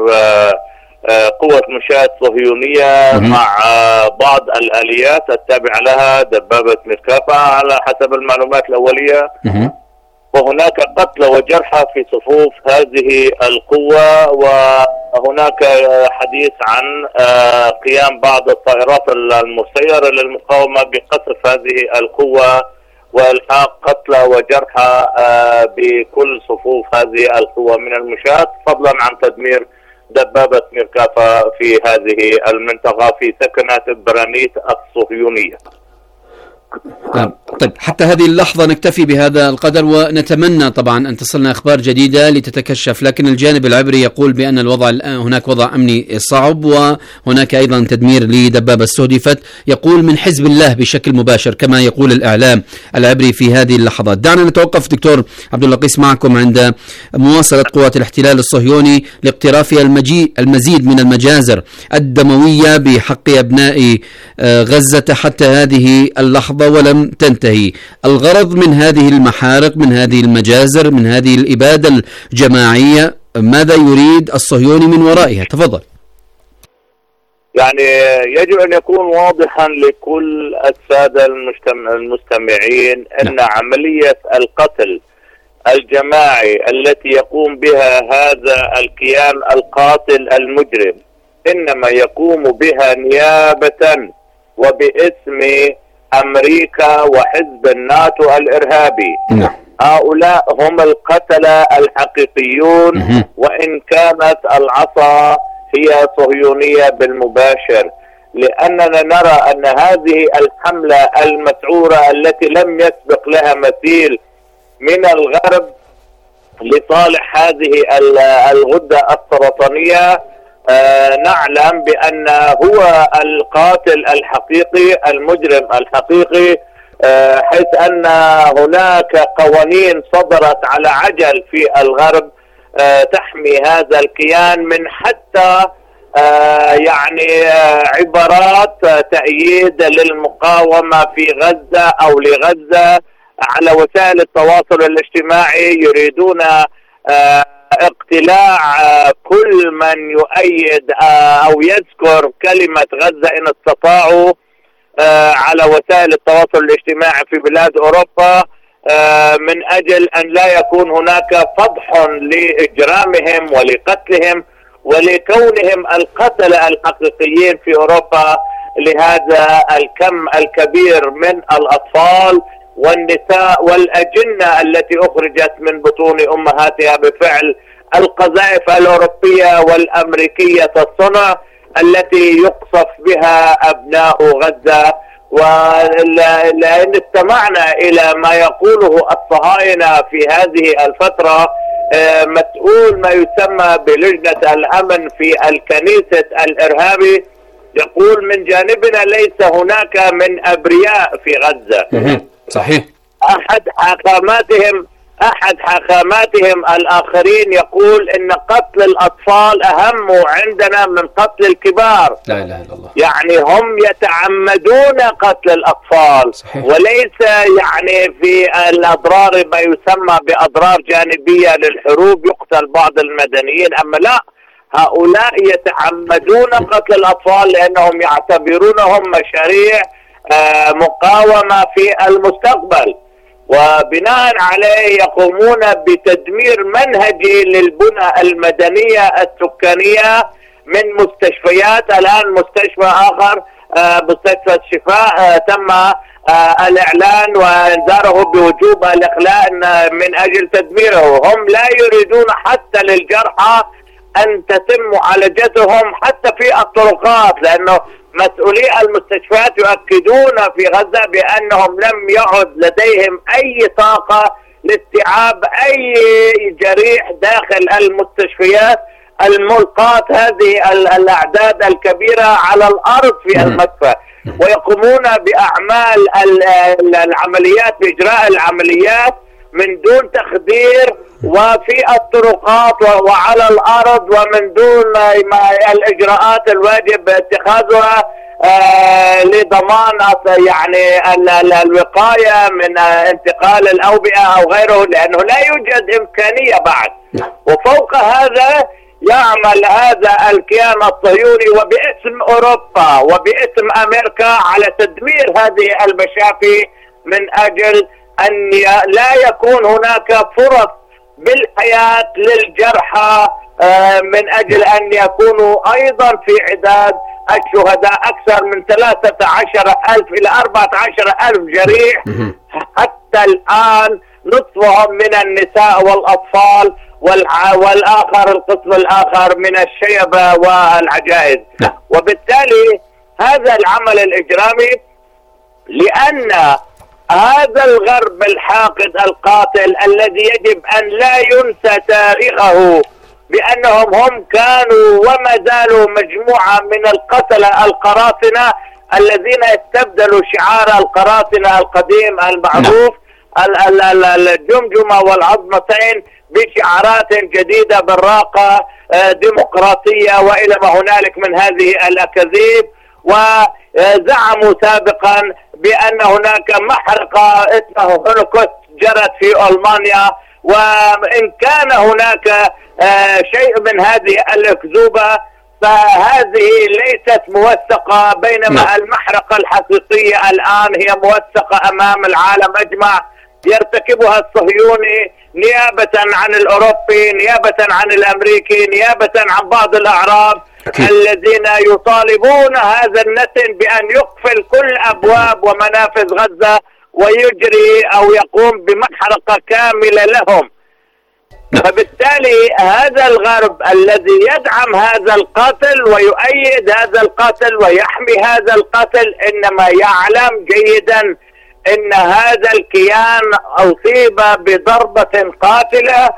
قوة مشاة صهيونية مع بعض الآليات التابعة لها، دبابة ميركافا على حسب المعلومات الأولية. وهناك قتلى وجرحى في صفوف هذه القوة، وهناك حديث عن قيام بعض الطائرات المسيرة للمقاومة بقصف هذه القوة والحاق قتلى وجرحى بكل صفوف هذه القوة من المشاة، فضلا عن تدمير دبابة ميركافا في هذه المنطقة في سكنات برانيت الصهيونية. طيب، حتى هذه اللحظة نكتفي بهذا القدر، ونتمنى طبعا أن تصلنا أخبار جديدة لتتكشف. لكن الجانب العبري يقول بأن الوضع الآن هناك وضع أمني صعب، وهناك أيضا تدمير لدبابة استهدفت، يقول من حزب الله بشكل مباشر كما يقول الإعلام العبري في هذه اللحظات. دعنا نتوقف دكتور عبد الله قيس معكم عند مواصلة قوات الاحتلال الصهيوني لاقترافها المزيد من المجازر الدموية بحق أبناء غزة حتى هذه اللحظة ولم تنتهي. الغرض من هذه المحارق، من هذه المجازر، من هذه الإبادة الجماعية، ماذا يريد الصهيوني من ورائها؟ تفضل. يعني يجب أن يكون واضحا لكل السادة المستمعين أن عملية القتل الجماعي التي يقوم بها هذا الكيان القاتل المجرم إنما يقوم بها نيابة وباسم أمريكا وحزب الناتو الإرهابي. هؤلاء هم القتلة الحقيقيون، وإن كانت العصا هي صهيونية بالمباشر، لأننا نرى أن هذه الحملة المسعورة التي لم يسبق لها مثيل من الغرب لصالح هذه الغدة السرطانية، نعلم بأن هو القاتل الحقيقي المجرم الحقيقي، حيث أن هناك قوانين صدرت على عجل في الغرب تحمي هذا الكيان من حتى يعني عبارات تأييد للمقاومة في غزة أو لغزة على وسائل التواصل الاجتماعي. يريدون اقتلاع كل من يؤيد أو يذكر كلمة غزة إن استطاعوا على وسائل التواصل الاجتماعي في بلاد أوروبا، من أجل أن لا يكون هناك فضح لإجرامهم ولقتلهم ولكونهم القتلة الحقيقيين في أوروبا لهذا الكم الكبير من الأطفال والنساء والأجنة التي أخرجت من بطون أمهاتها بفعل القذائف الأوروبية والأمريكية الصنع التي يقصف بها أبناء غزة. ولأن استمعنا إلى ما يقوله الصهاينة في هذه الفترة، مسؤول ما يسمى بلجنة الأمن في الكنيسة الإرهابي يقول من جانبنا ليس هناك من أبرياء في غزة. صحيح. أحد حاخاماتهم الآخرين يقول إن قتل الأطفال أهم عندنا من قتل الكبار. لا إله إلا الله. يعني هم يتعمدون قتل الأطفال. صحيح. وليس يعني في الأضرار ما يسمى بأضرار جانبية للحروب يقتل بعض المدنيين، أما لا، هؤلاء يتعمدون قتل الأطفال لأنهم يعتبرونهم مشاريع مقاومة في المستقبل، وبناء عليه يقومون بتدمير منهجي للبنى المدنية السكانية من مستشفيات. الآن مستشفى آخر مستشفى الشفاء تم الإعلان وإنذاره بوجوب الإخلاء من أجل تدميره. هم لا يريدون حتى للجرحى أن تتم معالجتهم حتى في الطرقات، لأنه مسؤولي المستشفيات يؤكدون في غزة بأنهم لم يعد لديهم أي طاقة لاستيعاب أي جريح داخل المستشفيات الملقاة هذه الأعداد الكبيرة على الأرض في المدفع، ويقومون بأعمال العمليات بإجراء العمليات من دون تخدير وفي الطرقات وعلى الأرض ومن دون الإجراءات الواجب اتخاذها لضمان يعني الوقاية من انتقال الأوبئة أو غيره، لأنه لا يوجد إمكانية بعد. وفوق هذا يعمل هذا الكيان الصهيوني وباسم أوروبا وباسم أمريكا على تدمير هذه المشافي من أجل أن لا يكون هناك فرص بالحياة للجرحى، من أجل أن يكونوا أيضا في عداد الشهداء. أكثر من 13,000 إلى 14,000 جريح حتى الآن، نصفهم من النساء والأطفال والآخر القسم الآخر من الشيبة والعجائز. وبالتالي هذا العمل الإجرامي، لأن هذا الغرب الحاقد القاتل الذي يجب أن لا ينسى تاريخه بأنهم هم كانوا وما زالوا مجموعة من القتلة القراصنة الذين استبدلوا شعار القراصنة القديم المعروف الجمجمة والعظمتين بشعارات جديدة براقة ديمقراطية وإلى ما هنالك من هذه الأكاذيب. وزعموا سابقا بأن هناك محرقة اسمها هولوكوست جرت في ألمانيا، وإن كان هناك شيء من هذه الأكذوبة فهذه ليست موثقة، بينما المحرقة الحقيقية الآن هي موثقة أمام العالم أجمع، يرتكبها الصهيوني نيابة عن الأوروبي، نيابة عن الأمريكي، نيابة عن بعض الأعراب الذين يطالبون هذا النتن بأن يقفل كل أبواب ومنافذ غزة ويجري أو يقوم بمحرقة كاملة لهم. فبالتالي هذا الغرب الذي يدعم هذا القتل ويؤيد هذا القتل ويحمي هذا القتل إنما يعلم جيدا إن هذا الكيان أصيب بضربة قاتلة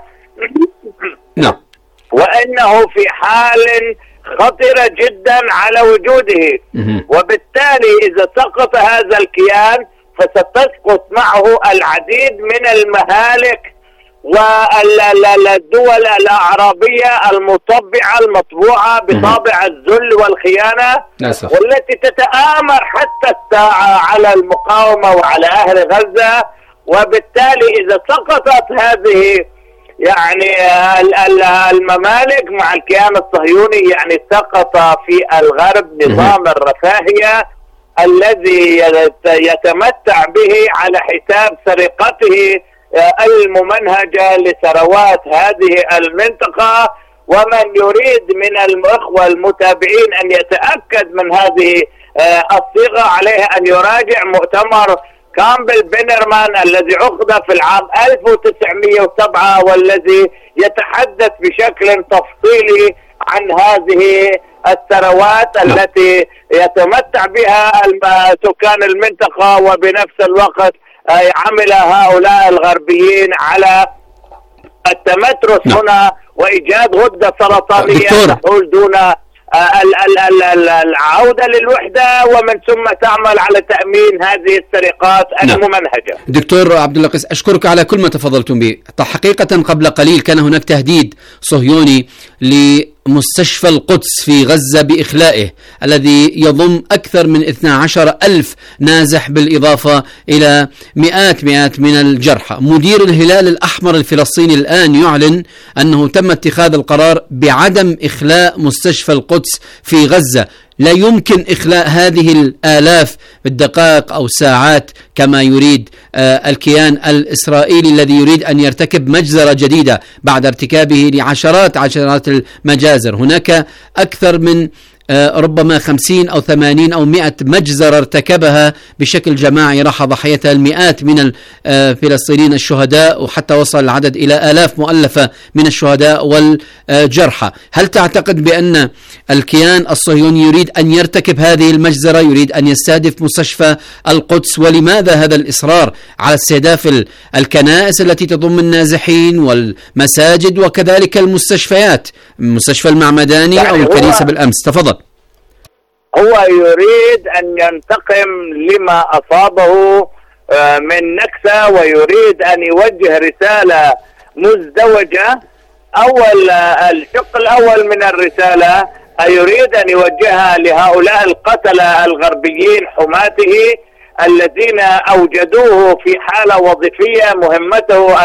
وإنه في حال خطرة جدا على وجوده. وبالتالي إذا سقط هذا الكيان فستسقط معه العديد من المهالك والدول الأعرابية المطبعة المطبوعة بطابع الذل والخيانة، والتي تتآمر حتى الساعة على المقاومة وعلى أهل غزة. وبالتالي إذا سقطت هذه يعني الممالك مع الكيان الصهيوني، يعني سقط في الغرب نظام الرفاهية الذي يتمتع به على حساب سرقته الممنهجة لثروات هذه المنطقة. ومن يريد من الأخوة المتابعين أن يتأكد من هذه الصيغة عليه أن يراجع مؤتمر كامبل بينرمان الذي عقد في العام 1907 والذي يتحدث بشكل تفصيلي عن هذه الثروات التي يتمتع بها سكان المنطقة. وبنفس الوقت عمل هؤلاء الغربيين على التمترس هنا وإيجاد غدة سرطانية تحول دون العودة للوحدة، ومن ثم تعمل على تأمين هذه السرقات الممنهجة. دكتور عبد الله قيس، أشكرك على كل ما تفضلتم به. حقيقة قبل قليل كان هناك تهديد صهيوني لمستشفى القدس في غزة بإخلائه الذي يضم أكثر من 12,000 نازح بالإضافة إلى مئات من الجرحى. مدير الهلال الأحمر الفلسطيني الآن يعلن أنه تم اتخاذ القرار بعدم إخلاء مستشفى القدس في غزة. لا يمكن إخلاء هذه الآلاف بالدقائق أو ساعات كما يريد الكيان الإسرائيلي الذي يريد أن يرتكب مجزرة جديدة بعد ارتكابه لعشرات المجازر. هناك أكثر من ربما 50 أو 80 أو 100 مجزرة ارتكبها بشكل جماعي راح ضحيتها المئات من الفلسطينيين الشهداء، وحتى وصل العدد إلى آلاف مؤلفة من الشهداء والجرحى. هل تعتقد بأن الكيان الصهيوني يريد أن يرتكب هذه المجزرة، يريد أن يستهدف مستشفى القدس؟ ولماذا هذا الإصرار على استهداف الكنائس التي تضم النازحين والمساجد وكذلك المستشفيات، مستشفى المعمداني أو الكنيسة بالأمس؟ تفضل. هو يريد أن ينتقم لما أصابه من نكسة، ويريد أن يوجه رسالة مزدوجة. الشق الأول من الرسالة يريد أن يوجهها لهؤلاء القتلة الغربيين حماته الذين أوجدوه في حالة وظيفية مهمته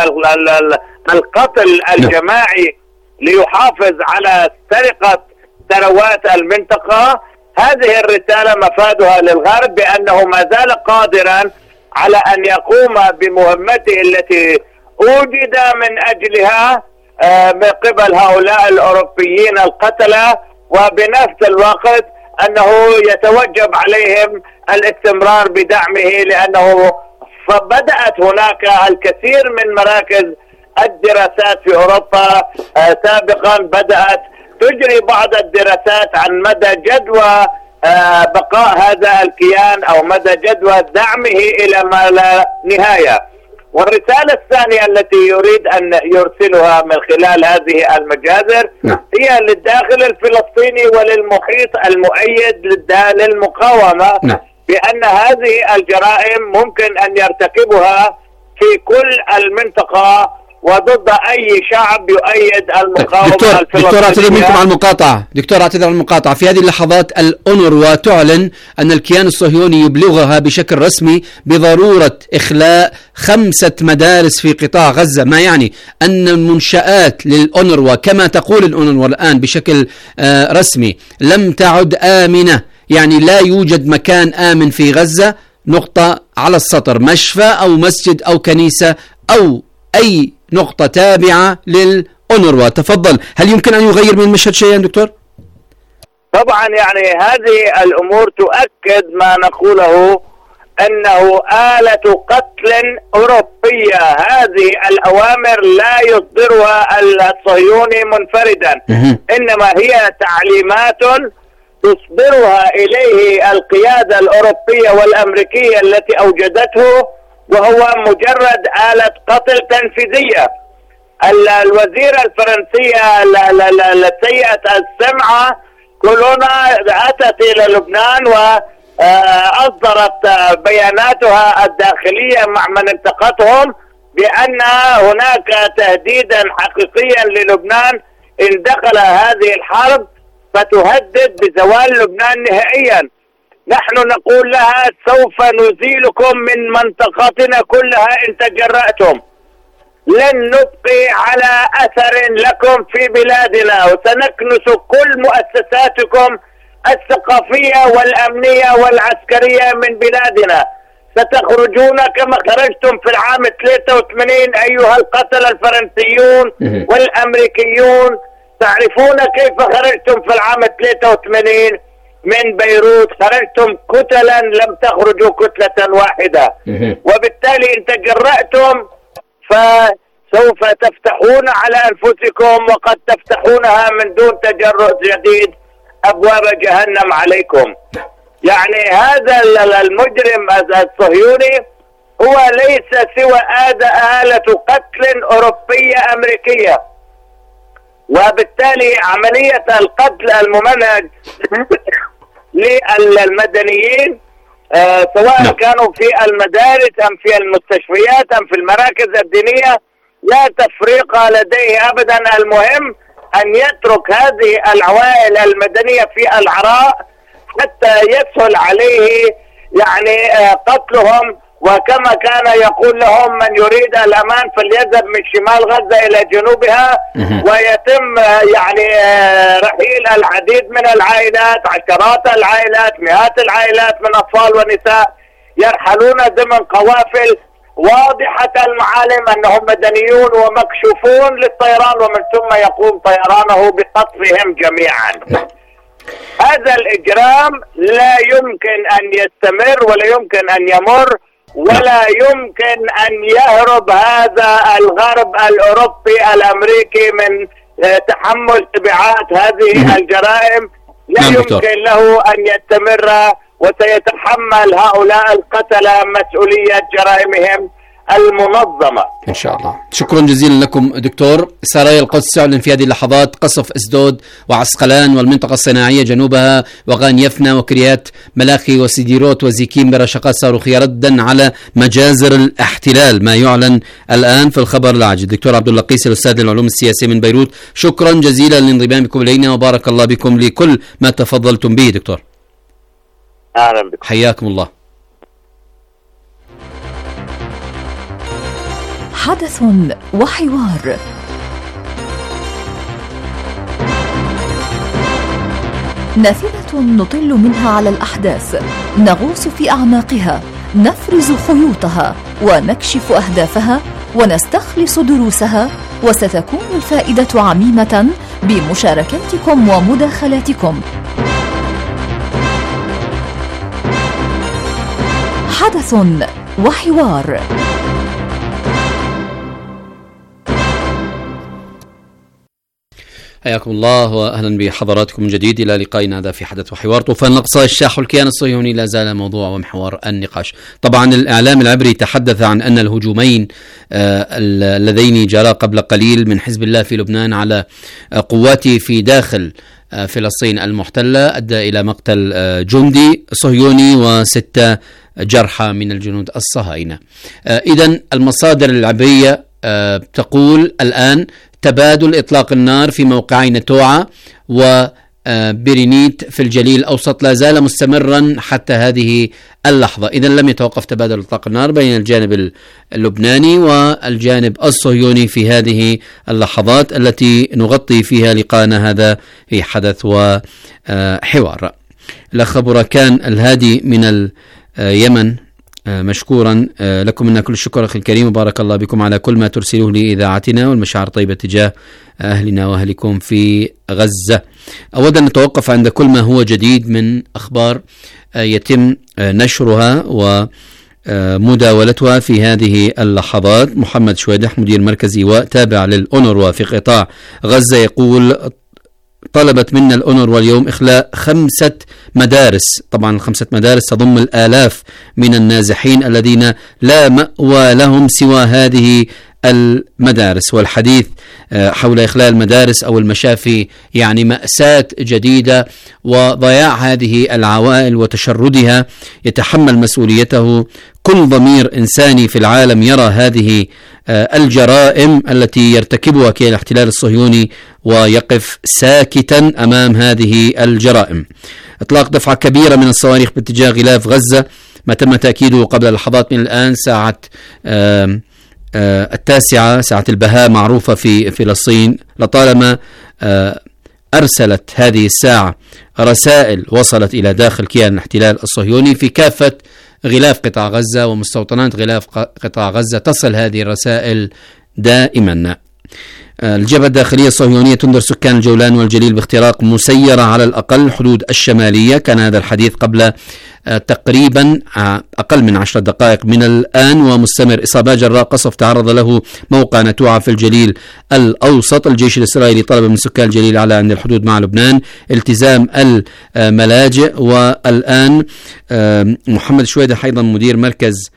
القتل الجماعي ليحافظ على سرقة ثروات المنطقة. هذه الرسالة مفادها للغرب بأنه ما زال قادرا على أن يقوم بمهمته التي أوجد من أجلها من قبل هؤلاء الأوروبيين القتلة، وبنفس الوقت أنه يتوجب عليهم الاستمرار بدعمه، لأنه فبدأت هناك الكثير من مراكز الدراسات في أوروبا سابقا بدأت تجري بعض الدراسات عن مدى جدوى بقاء هذا الكيان أو مدى جدوى دعمه إلى ما لا نهاية. والرسالة الثانية التي يريد أن يرسلها من خلال هذه المجازر هي للداخل الفلسطيني وللمحيط المؤيد للمقاومة، بأن هذه الجرائم ممكن أن يرتكبها في كل المنطقة وضد أي شعب يؤيد المقاومة الفلسطينية. دكتور أعتذر منكم على المقاطعة. أعتذر عن المقاطعة. في هذه اللحظات الأونروا تعلن أن الكيان الصهيوني يبلغها بشكل رسمي بضرورة إخلاء 5 مدارس في قطاع غزة، ما يعني أن المنشآت للأونروا كما تقول الأونروا الآن بشكل رسمي لم تعد آمنة، يعني لا يوجد مكان آمن في غزة. نقطة على السطر. مشفى أو مسجد أو كنيسة أو أي نقطة تابعة للأونروا. تفضل. هل يمكن أن يغير من المشهد شيئا دكتور؟ طبعا يعني هذه الأمور تؤكد ما نقوله أنه آلة قتل أوروبية. هذه الأوامر لا يصدرها الصهيوني منفردا، إنما هي تعليمات تصدرها إليه القيادة الأوروبية والأمريكية التي أوجدته، وهو مجرد آلة قتل تنفيذية. الوزيرة الفرنسية سيئة السمعة كولونا أتت إلى لبنان وأصدرت بياناتها الداخلية مع من التقتهم، بأن هناك تهديدا حقيقيا للبنان إن دخل هذه الحرب فتهدد بزوال لبنان نهائيا. نحن نقول لها سوف نزيلكم من منطقتنا كلها إن تجرأتم، لن نبقي على أثر لكم في بلادنا، وسنكنس كل مؤسساتكم الثقافية والأمنية والعسكرية من بلادنا. ستخرجون كما خرجتم في العام 83 أيها القتلة الفرنسيون والأمريكيون. تعرفون كيف خرجتم في العام 83 من بيروت؟ خرجتم كتلا، لم تخرجوا كتلة واحدة. وبالتالي إن تجرأتم فسوف تفتحون على أنفسكم، وقد تفتحونها من دون تجرؤ جديد، أبواب جهنم عليكم. يعني هذا المجرم الصهيوني هو ليس سوى آلة قتل أوروبية أمريكية، وبالتالي عملية القتل الممنهج للمدنيين سواء كانوا في المدارس أم في المستشفيات أم في المراكز الدينية لا تفريق لديه أبدا. المهم أن يترك هذه العوائل المدنية في العراء حتى يسهل عليه يعني قتلهم. وكما كان يقول لهم من يريد الأمان فليذهب من شمال غزة إلى جنوبها، ويتم يعني رحيل العديد من العائلات، عشرات العائلات، مئات العائلات من أطفال ونساء يرحلون ضمن قوافل واضحة المعالم أنهم مدنيون ومكشوفون للطيران، ومن ثم يقوم طيرانه بقطفهم جميعا. هذا الإجرام لا يمكن أن يستمر ولا يمكن أن يمر، ولا يمكن أن يهرب هذا الغرب الأوروبي الأمريكي من تحمل تبعات هذه الجرائم. لا يمكن له أن يستمر، وسيتحمل هؤلاء القتلة مسؤولية جرائمهم المنظمة إن شاء الله. شكرا جزيلا لكم دكتور. سرايا القدس تعلن في هذه اللحظات قصف أسدود وعسقلان والمنطقة الصناعية جنوبها وغان يفنى وكريات ملاخي وسديروت وزيكيم برشقات صاروخية ردا على مجازر الاحتلال، ما يعلن الآن في الخبر العاجل. دكتور عبد اللقيس الأستاذ للعلوم السياسية من بيروت، شكرا جزيلا لانضمامكم إلينا وبارك الله بكم لكل ما تفضلتم به دكتور. أهلا بكم، حياكم الله. حدث وحوار. نافذة نطل منها على الأحداث، نغوص في أعماقها، نفرز خيوطها ونكشف أهدافها ونستخلص دروسها، وستكون الفائدة عميمة بمشاركتكم ومداخلاتكم. حدث وحوار. حياكم الله واهلا بحضراتكم من جديد الى لقائنا هذا في حدث وحوار. طوفان الاقصى اجتاح الكيان الصهيوني لا زال موضوع ومحور النقاش. طبعا الاعلام العبري تحدث عن ان الهجومين اللذين جرى قبل قليل من حزب الله في لبنان على قواته في داخل فلسطين المحتله ادى الى مقتل جندي صهيوني و6 جرحى من الجنود الصهاينه. اذن المصادر العبريه تقول الان تبادل إطلاق النار في موقعي نتوعة وبرينيت في الجليل الأوسط لا زال مستمرا حتى هذه اللحظة. إذن لم يتوقف تبادل إطلاق النار بين الجانب اللبناني والجانب الصهيوني في هذه اللحظات التي نغطي فيها لقاءنا هذا في حدث وحوار. الأخ بركان الهادي من اليمن، مشكورا لكم منا كل الشكر أخي الكريم، وبارك الله بكم على كل ما ترسلوه لإذاعتنا والمشاعر طيبة تجاه أهلنا وأهلكم في غزة. أولا نتوقف عند كل ما هو جديد من أخبار يتم نشرها ومداولتها في هذه اللحظات. محمد شويدح مدير مركزي وتابع للأونروا في قطاع غزة يقول طلبت منا الأونروا اليوم إخلاء 5 مدارس. طبعا 5 مدارس تضم الآلاف من النازحين الذين لا مأوى لهم سوى هذه المدارس. والحديث حول إخلاء المدارس أو المشافي يعني مأساة جديدة، وضياع هذه العوائل وتشردها يتحمل مسؤوليته كل ضمير إنساني في العالم يرى هذه الجرائم التي يرتكبها الاحتلال الصهيوني ويقف ساكتا أمام هذه الجرائم. إطلاق دفعة كبيرة من الصواريخ باتجاه غلاف غزة ما تم تأكيده قبل لحظات من الآن ساعة 9 ساعة البهاء معروفة في فلسطين. لطالما أرسلت هذه الساعة رسائل وصلت إلى داخل كيان الاحتلال الصهيوني في كافة غلاف قطاع غزة ومستوطنات غلاف قطاع غزة. تصل هذه الرسائل دائما. الجبهة الداخلية الصهيونية تنذر سكان الجولان والجليل باختراق مسيرة على الأقل الحدود الشمالية. كان هذا الحديث قبل تقريبا أقل من 10 دقائق من الآن ومستمر. إصابات جراء قصف تعرض له موقع نتوعة في الجليل الأوسط. الجيش الإسرائيلي طلب من سكان الجليل على عند الحدود مع لبنان التزام الملاجئ. والآن محمد شويدة أيضا مدير مركز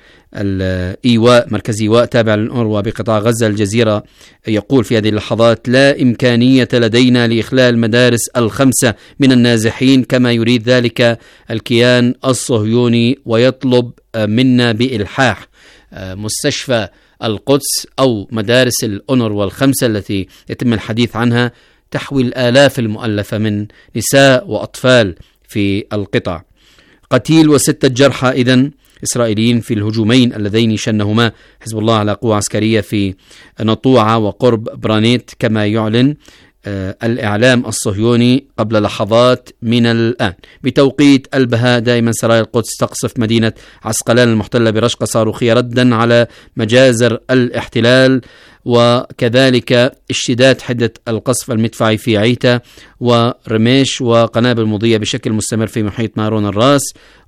الإيواء مركز إيواء تابع للأونروا بقطاع غزة الجزيرة يقول في هذه اللحظات: لا إمكانية لدينا لإخلاء المدارس 5 من النازحين كما يريد ذلك الكيان الصهيوني ويطلب منا بإلحاح مستشفى القدس أو مدارس الأونروا 5 التي يتم الحديث عنها تحوي الآلاف المؤلفة من نساء وأطفال في القطاع. قتيل و6 جرحى إذن إسرائيليين في الهجومين اللذين شنهما حزب الله على قوة عسكرية في نطوعة وقرب برانيت كما يعلن الإعلام الصهيوني قبل لحظات من الآن. بتوقيت البهاء دائما سرايا القدس تقصف مدينة عسقلان المحتلة برشقة صاروخية ردا على مجازر الاحتلال، وكذلك اشتداد حدة القصف المدفعي في عيتا ورميش وقنابل مضية بشكل مستمر في محيط مارون الراس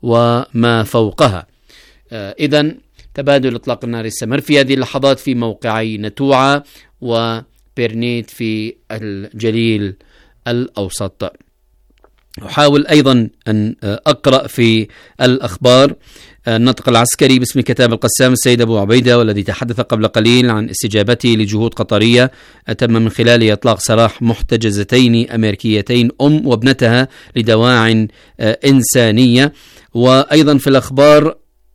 وما فوقها. إذن تبادل إطلاق النار يستمر في هذه اللحظات في موقعي نتوعة وبرنيت في الجليل الأوسط. أحاول أيضا أن أقرأ في الأخبار النطق العسكري باسم كتاب القسام السيد أبو عبيدة، والذي تحدث قبل قليل عن استجابته لجهود قطرية تم من خلال إطلاق سراح محتجزتين أمريكيتين وابنتها لدواع إنسانية. وأيضا في الأخبار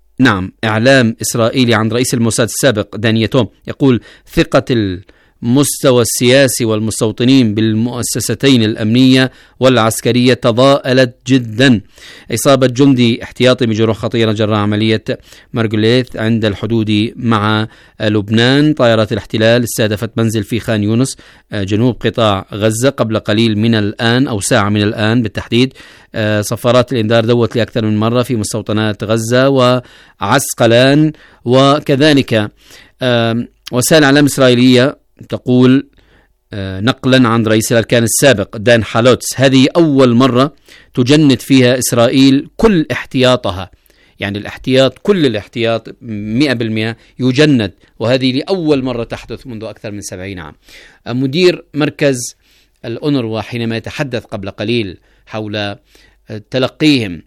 إعلام إسرائيلي عن رئيس الموساد السابق دانيتوم يقول: ثقة المستوى السياسي والمستوطنين بالمؤسستين الأمنية والعسكرية تضاءلت جدا. إصابة جندي احتياطي بجروح خطيرة جراء عملية مارغوليث عند الحدود مع لبنان. طائرات الاحتلال استهدفت منزل في خان يونس جنوب قطاع غزة قبل قليل من الآن أو ساعة من الآن بالتحديد. صفارات الإنذار دوت لأكثر من مرة في مستوطنات غزة وعسقلان. وكذلك وسائل إعلام إسرائيلية تقول نقلا عن رئيس الأركان السابق دان حالوتس: هذه أول مرة تجند فيها إسرائيل كل احتياطها، يعني الاحتياط كل الاحتياط 100% يجند، وهذه لأول مرة تحدث منذ أكثر من 70 عام. مدير مركز الأونروا حينما يتحدث قبل قليل حول تلقيهم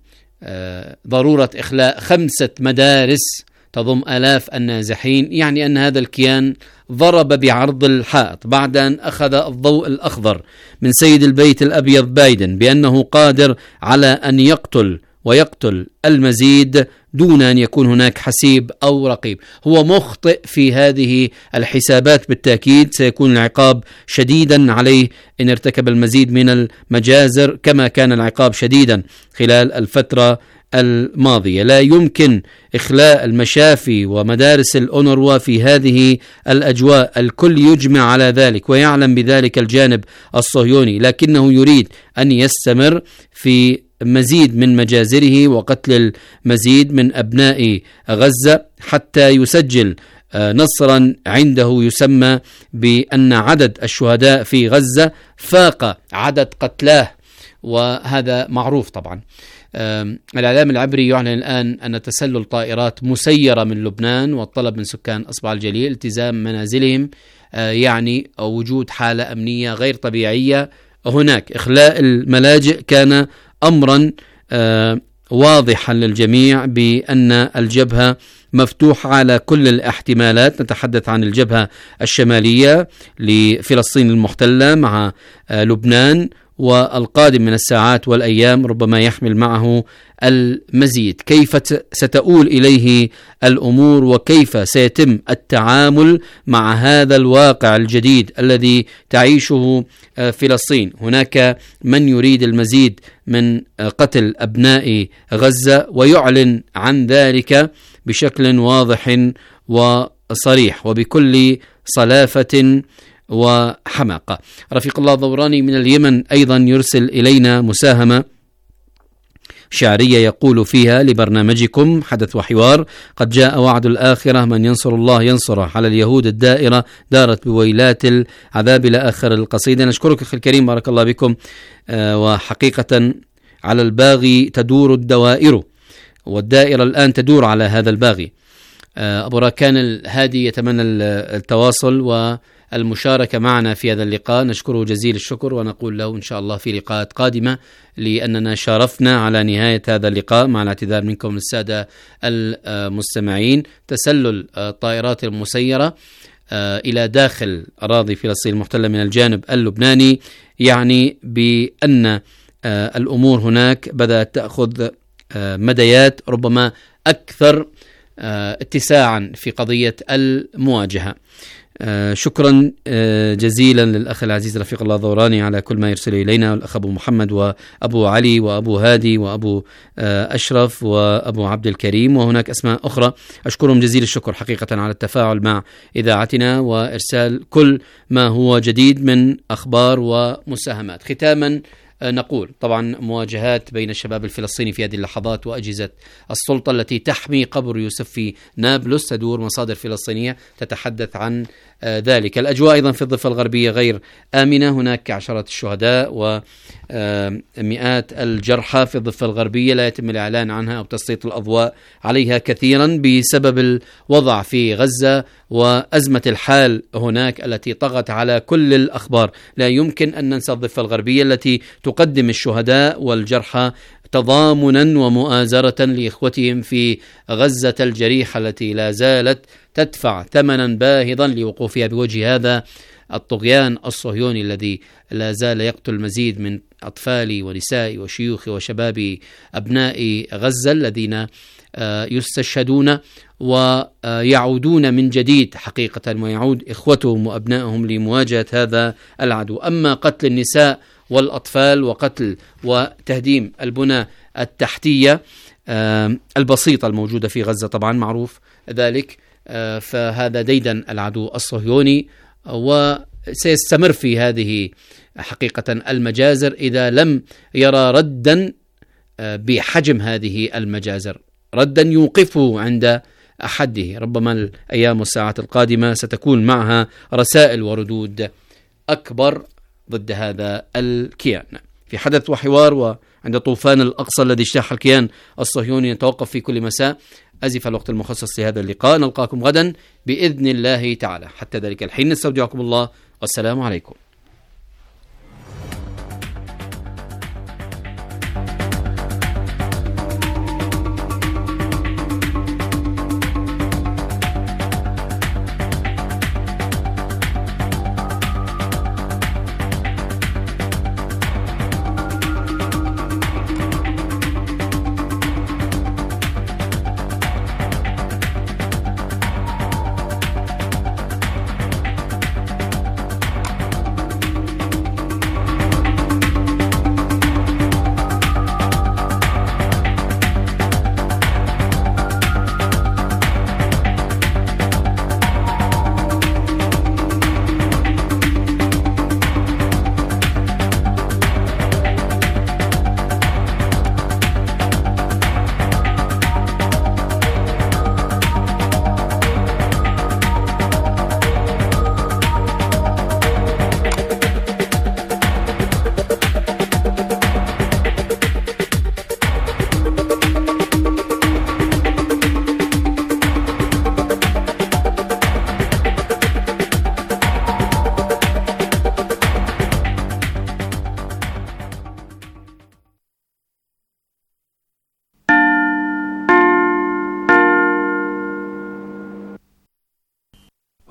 ضرورة إخلاء 5 مدارس تضم آلاف النازحين، يعني أن هذا الكيان ضرب بعرض الحائط بعد أن أخذ الضوء الأخضر من سيد البيت الأبيض بايدن بأنه قادر على أن يقتل ويقتل المزيد دون أن يكون هناك حسيب أو رقيب. هو مخطئ في هذه الحسابات بالتأكيد. سيكون العقاب شديدا عليه إن ارتكب المزيد من المجازر كما كان العقاب شديدا خلال الفترة الماضية. لا يمكن إخلاء المشافي ومدارس الأونروا في هذه الأجواء. الكل يجمع على ذلك ويعلم بذلك الجانب الصهيوني، لكنه يريد أن يستمر في مزيد من مجازره وقتل المزيد من أبناء غزة حتى يسجل نصرا عنده يسمى بأن عدد الشهداء في غزة فاق عدد قتلاه، وهذا معروف طبعا. الإعلام العبري يعلن الآن أن تسلل طائرات مسيرة من لبنان والطلب من سكان أصبع الجليل التزام منازلهم، يعني وجود حالة أمنية غير طبيعية هناك. إخلاء الملاجئ كان أمرا واضحا للجميع بأن الجبهة مفتوحة على كل الاحتمالات. نتحدث عن الجبهة الشمالية لفلسطين المحتلة مع لبنان، والقادم من الساعات والأيام ربما يحمل معه المزيد. كيف ستؤول إليه الأمور وكيف سيتم التعامل مع هذا الواقع الجديد الذي تعيشه فلسطين؟ هناك من يريد المزيد من قتل أبناء غزة ويعلن عن ذلك بشكل واضح وصريح وبكل صلافة وحماقة. رفيق الله الضوراني من اليمن أيضا يرسل إلينا مساهمة شعرية يقول فيها لبرنامجكم حدث وحوار: قد جاء وعد الآخرة، من ينصر الله ينصره، على اليهود الدائرة دارت بويلات العذاب، إلى آخر القصيدة. نشكرك أخي الكريم، بارك الله بكم. وحقيقة على الباغي تدور الدوائر، والدائرة الآن تدور على هذا الباغي. أبو راكان الهادي يتمنى التواصل والمشاركة معنا في هذا اللقاء، نشكره جزيل الشكر ونقول له إن شاء الله في لقاءات قادمة، لأننا شارفنا على نهاية هذا اللقاء مع الاعتذار منكم السادة المستمعين. تسلل الطائرات المسيرة إلى داخل أراضي فلسطين المحتلة من الجانب اللبناني يعني بأن الأمور هناك بدأت تأخذ مديات ربما أكثر اتساعا في قضية المواجهة. شكرا جزيلا للأخ العزيز رفيق الله الضوراني على كل ما يرسل إلينا، والأخ أبو محمد وأبو علي وأبو هادي وأبو أشرف وأبو عبد الكريم، وهناك أسماء أخرى أشكرهم جزيل الشكر حقيقة على التفاعل مع إذاعتنا وإرسال كل ما هو جديد من أخبار ومساهمات. ختاما نقول طبعا مواجهات بين الشباب الفلسطيني في هذه اللحظات وأجهزة السلطة التي تحمي قبر يوسف في نابلس، تدور مصادر فلسطينية تتحدث عن ذلك. الأجواء أيضا في الضفة الغربية غير آمنة، هناك عشرات الشهداء ومئات الجرحى في الضفة الغربية لا يتم الإعلان عنها أو تسليط الأضواء عليها كثيرا بسبب الوضع في غزة وأزمة الحال هناك التي طغت على كل الأخبار. لا يمكن أن ننسى الضفة الغربية التي تقدم الشهداء والجرحى تضامنا ومؤازرة لإخوتهم في غزة الجريحة التي لا زالت تدفع ثمنا باهظا لوقوفها بوجه هذا الطغيان الصهيوني الذي لا زال يقتل المزيد من أطفال ونساء وشيوخ وشباب أبناء غزة الذين يستشهدون ويعودون من جديد حقيقة، ويعود إخوتهم وأبنائهم لمواجهة هذا العدو. أما قتل النساء والأطفال وقتل وتهديم البنى التحتية البسيطة الموجودة في غزة طبعا معروف ذلك، فهذا ديدن العدو الصهيوني وسيستمر في هذه حقيقة المجازر إذا لم يرى ردا بحجم هذه المجازر، ردا يوقفه عند أحده. ربما الأيام والساعات القادمة ستكون معها رسائل وردود أكبر ضد هذا الكيان. في حدث وحوار وعند طوفان الأقصى الذي اجتاح الكيان الصهيوني نتوقف في كل مساء. أزف الوقت المخصص لهذا اللقاء، نلقاكم غدا بإذن الله تعالى. حتى ذلك الحين نستودعكم الله والسلام عليكم.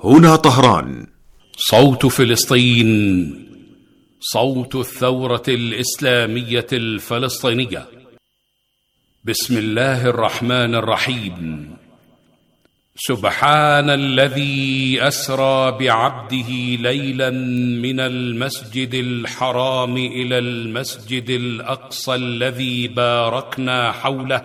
هنا طهران. صوت فلسطين، صوت الثورة الإسلامية الفلسطينية. بسم الله الرحمن الرحيم. سبحان الذي أسرى بعبده ليلا من المسجد الحرام إلى المسجد الأقصى الذي باركنا حوله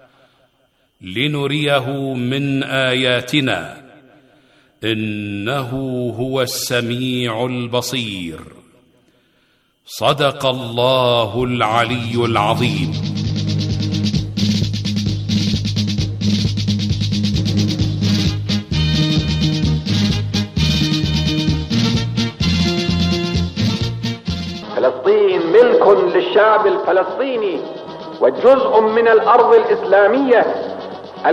لنريه من آياتنا إنه هو السميع البصير. صدق الله العلي العظيم. فلسطين ملك للشعب الفلسطيني وجزء من الأرض الإسلامية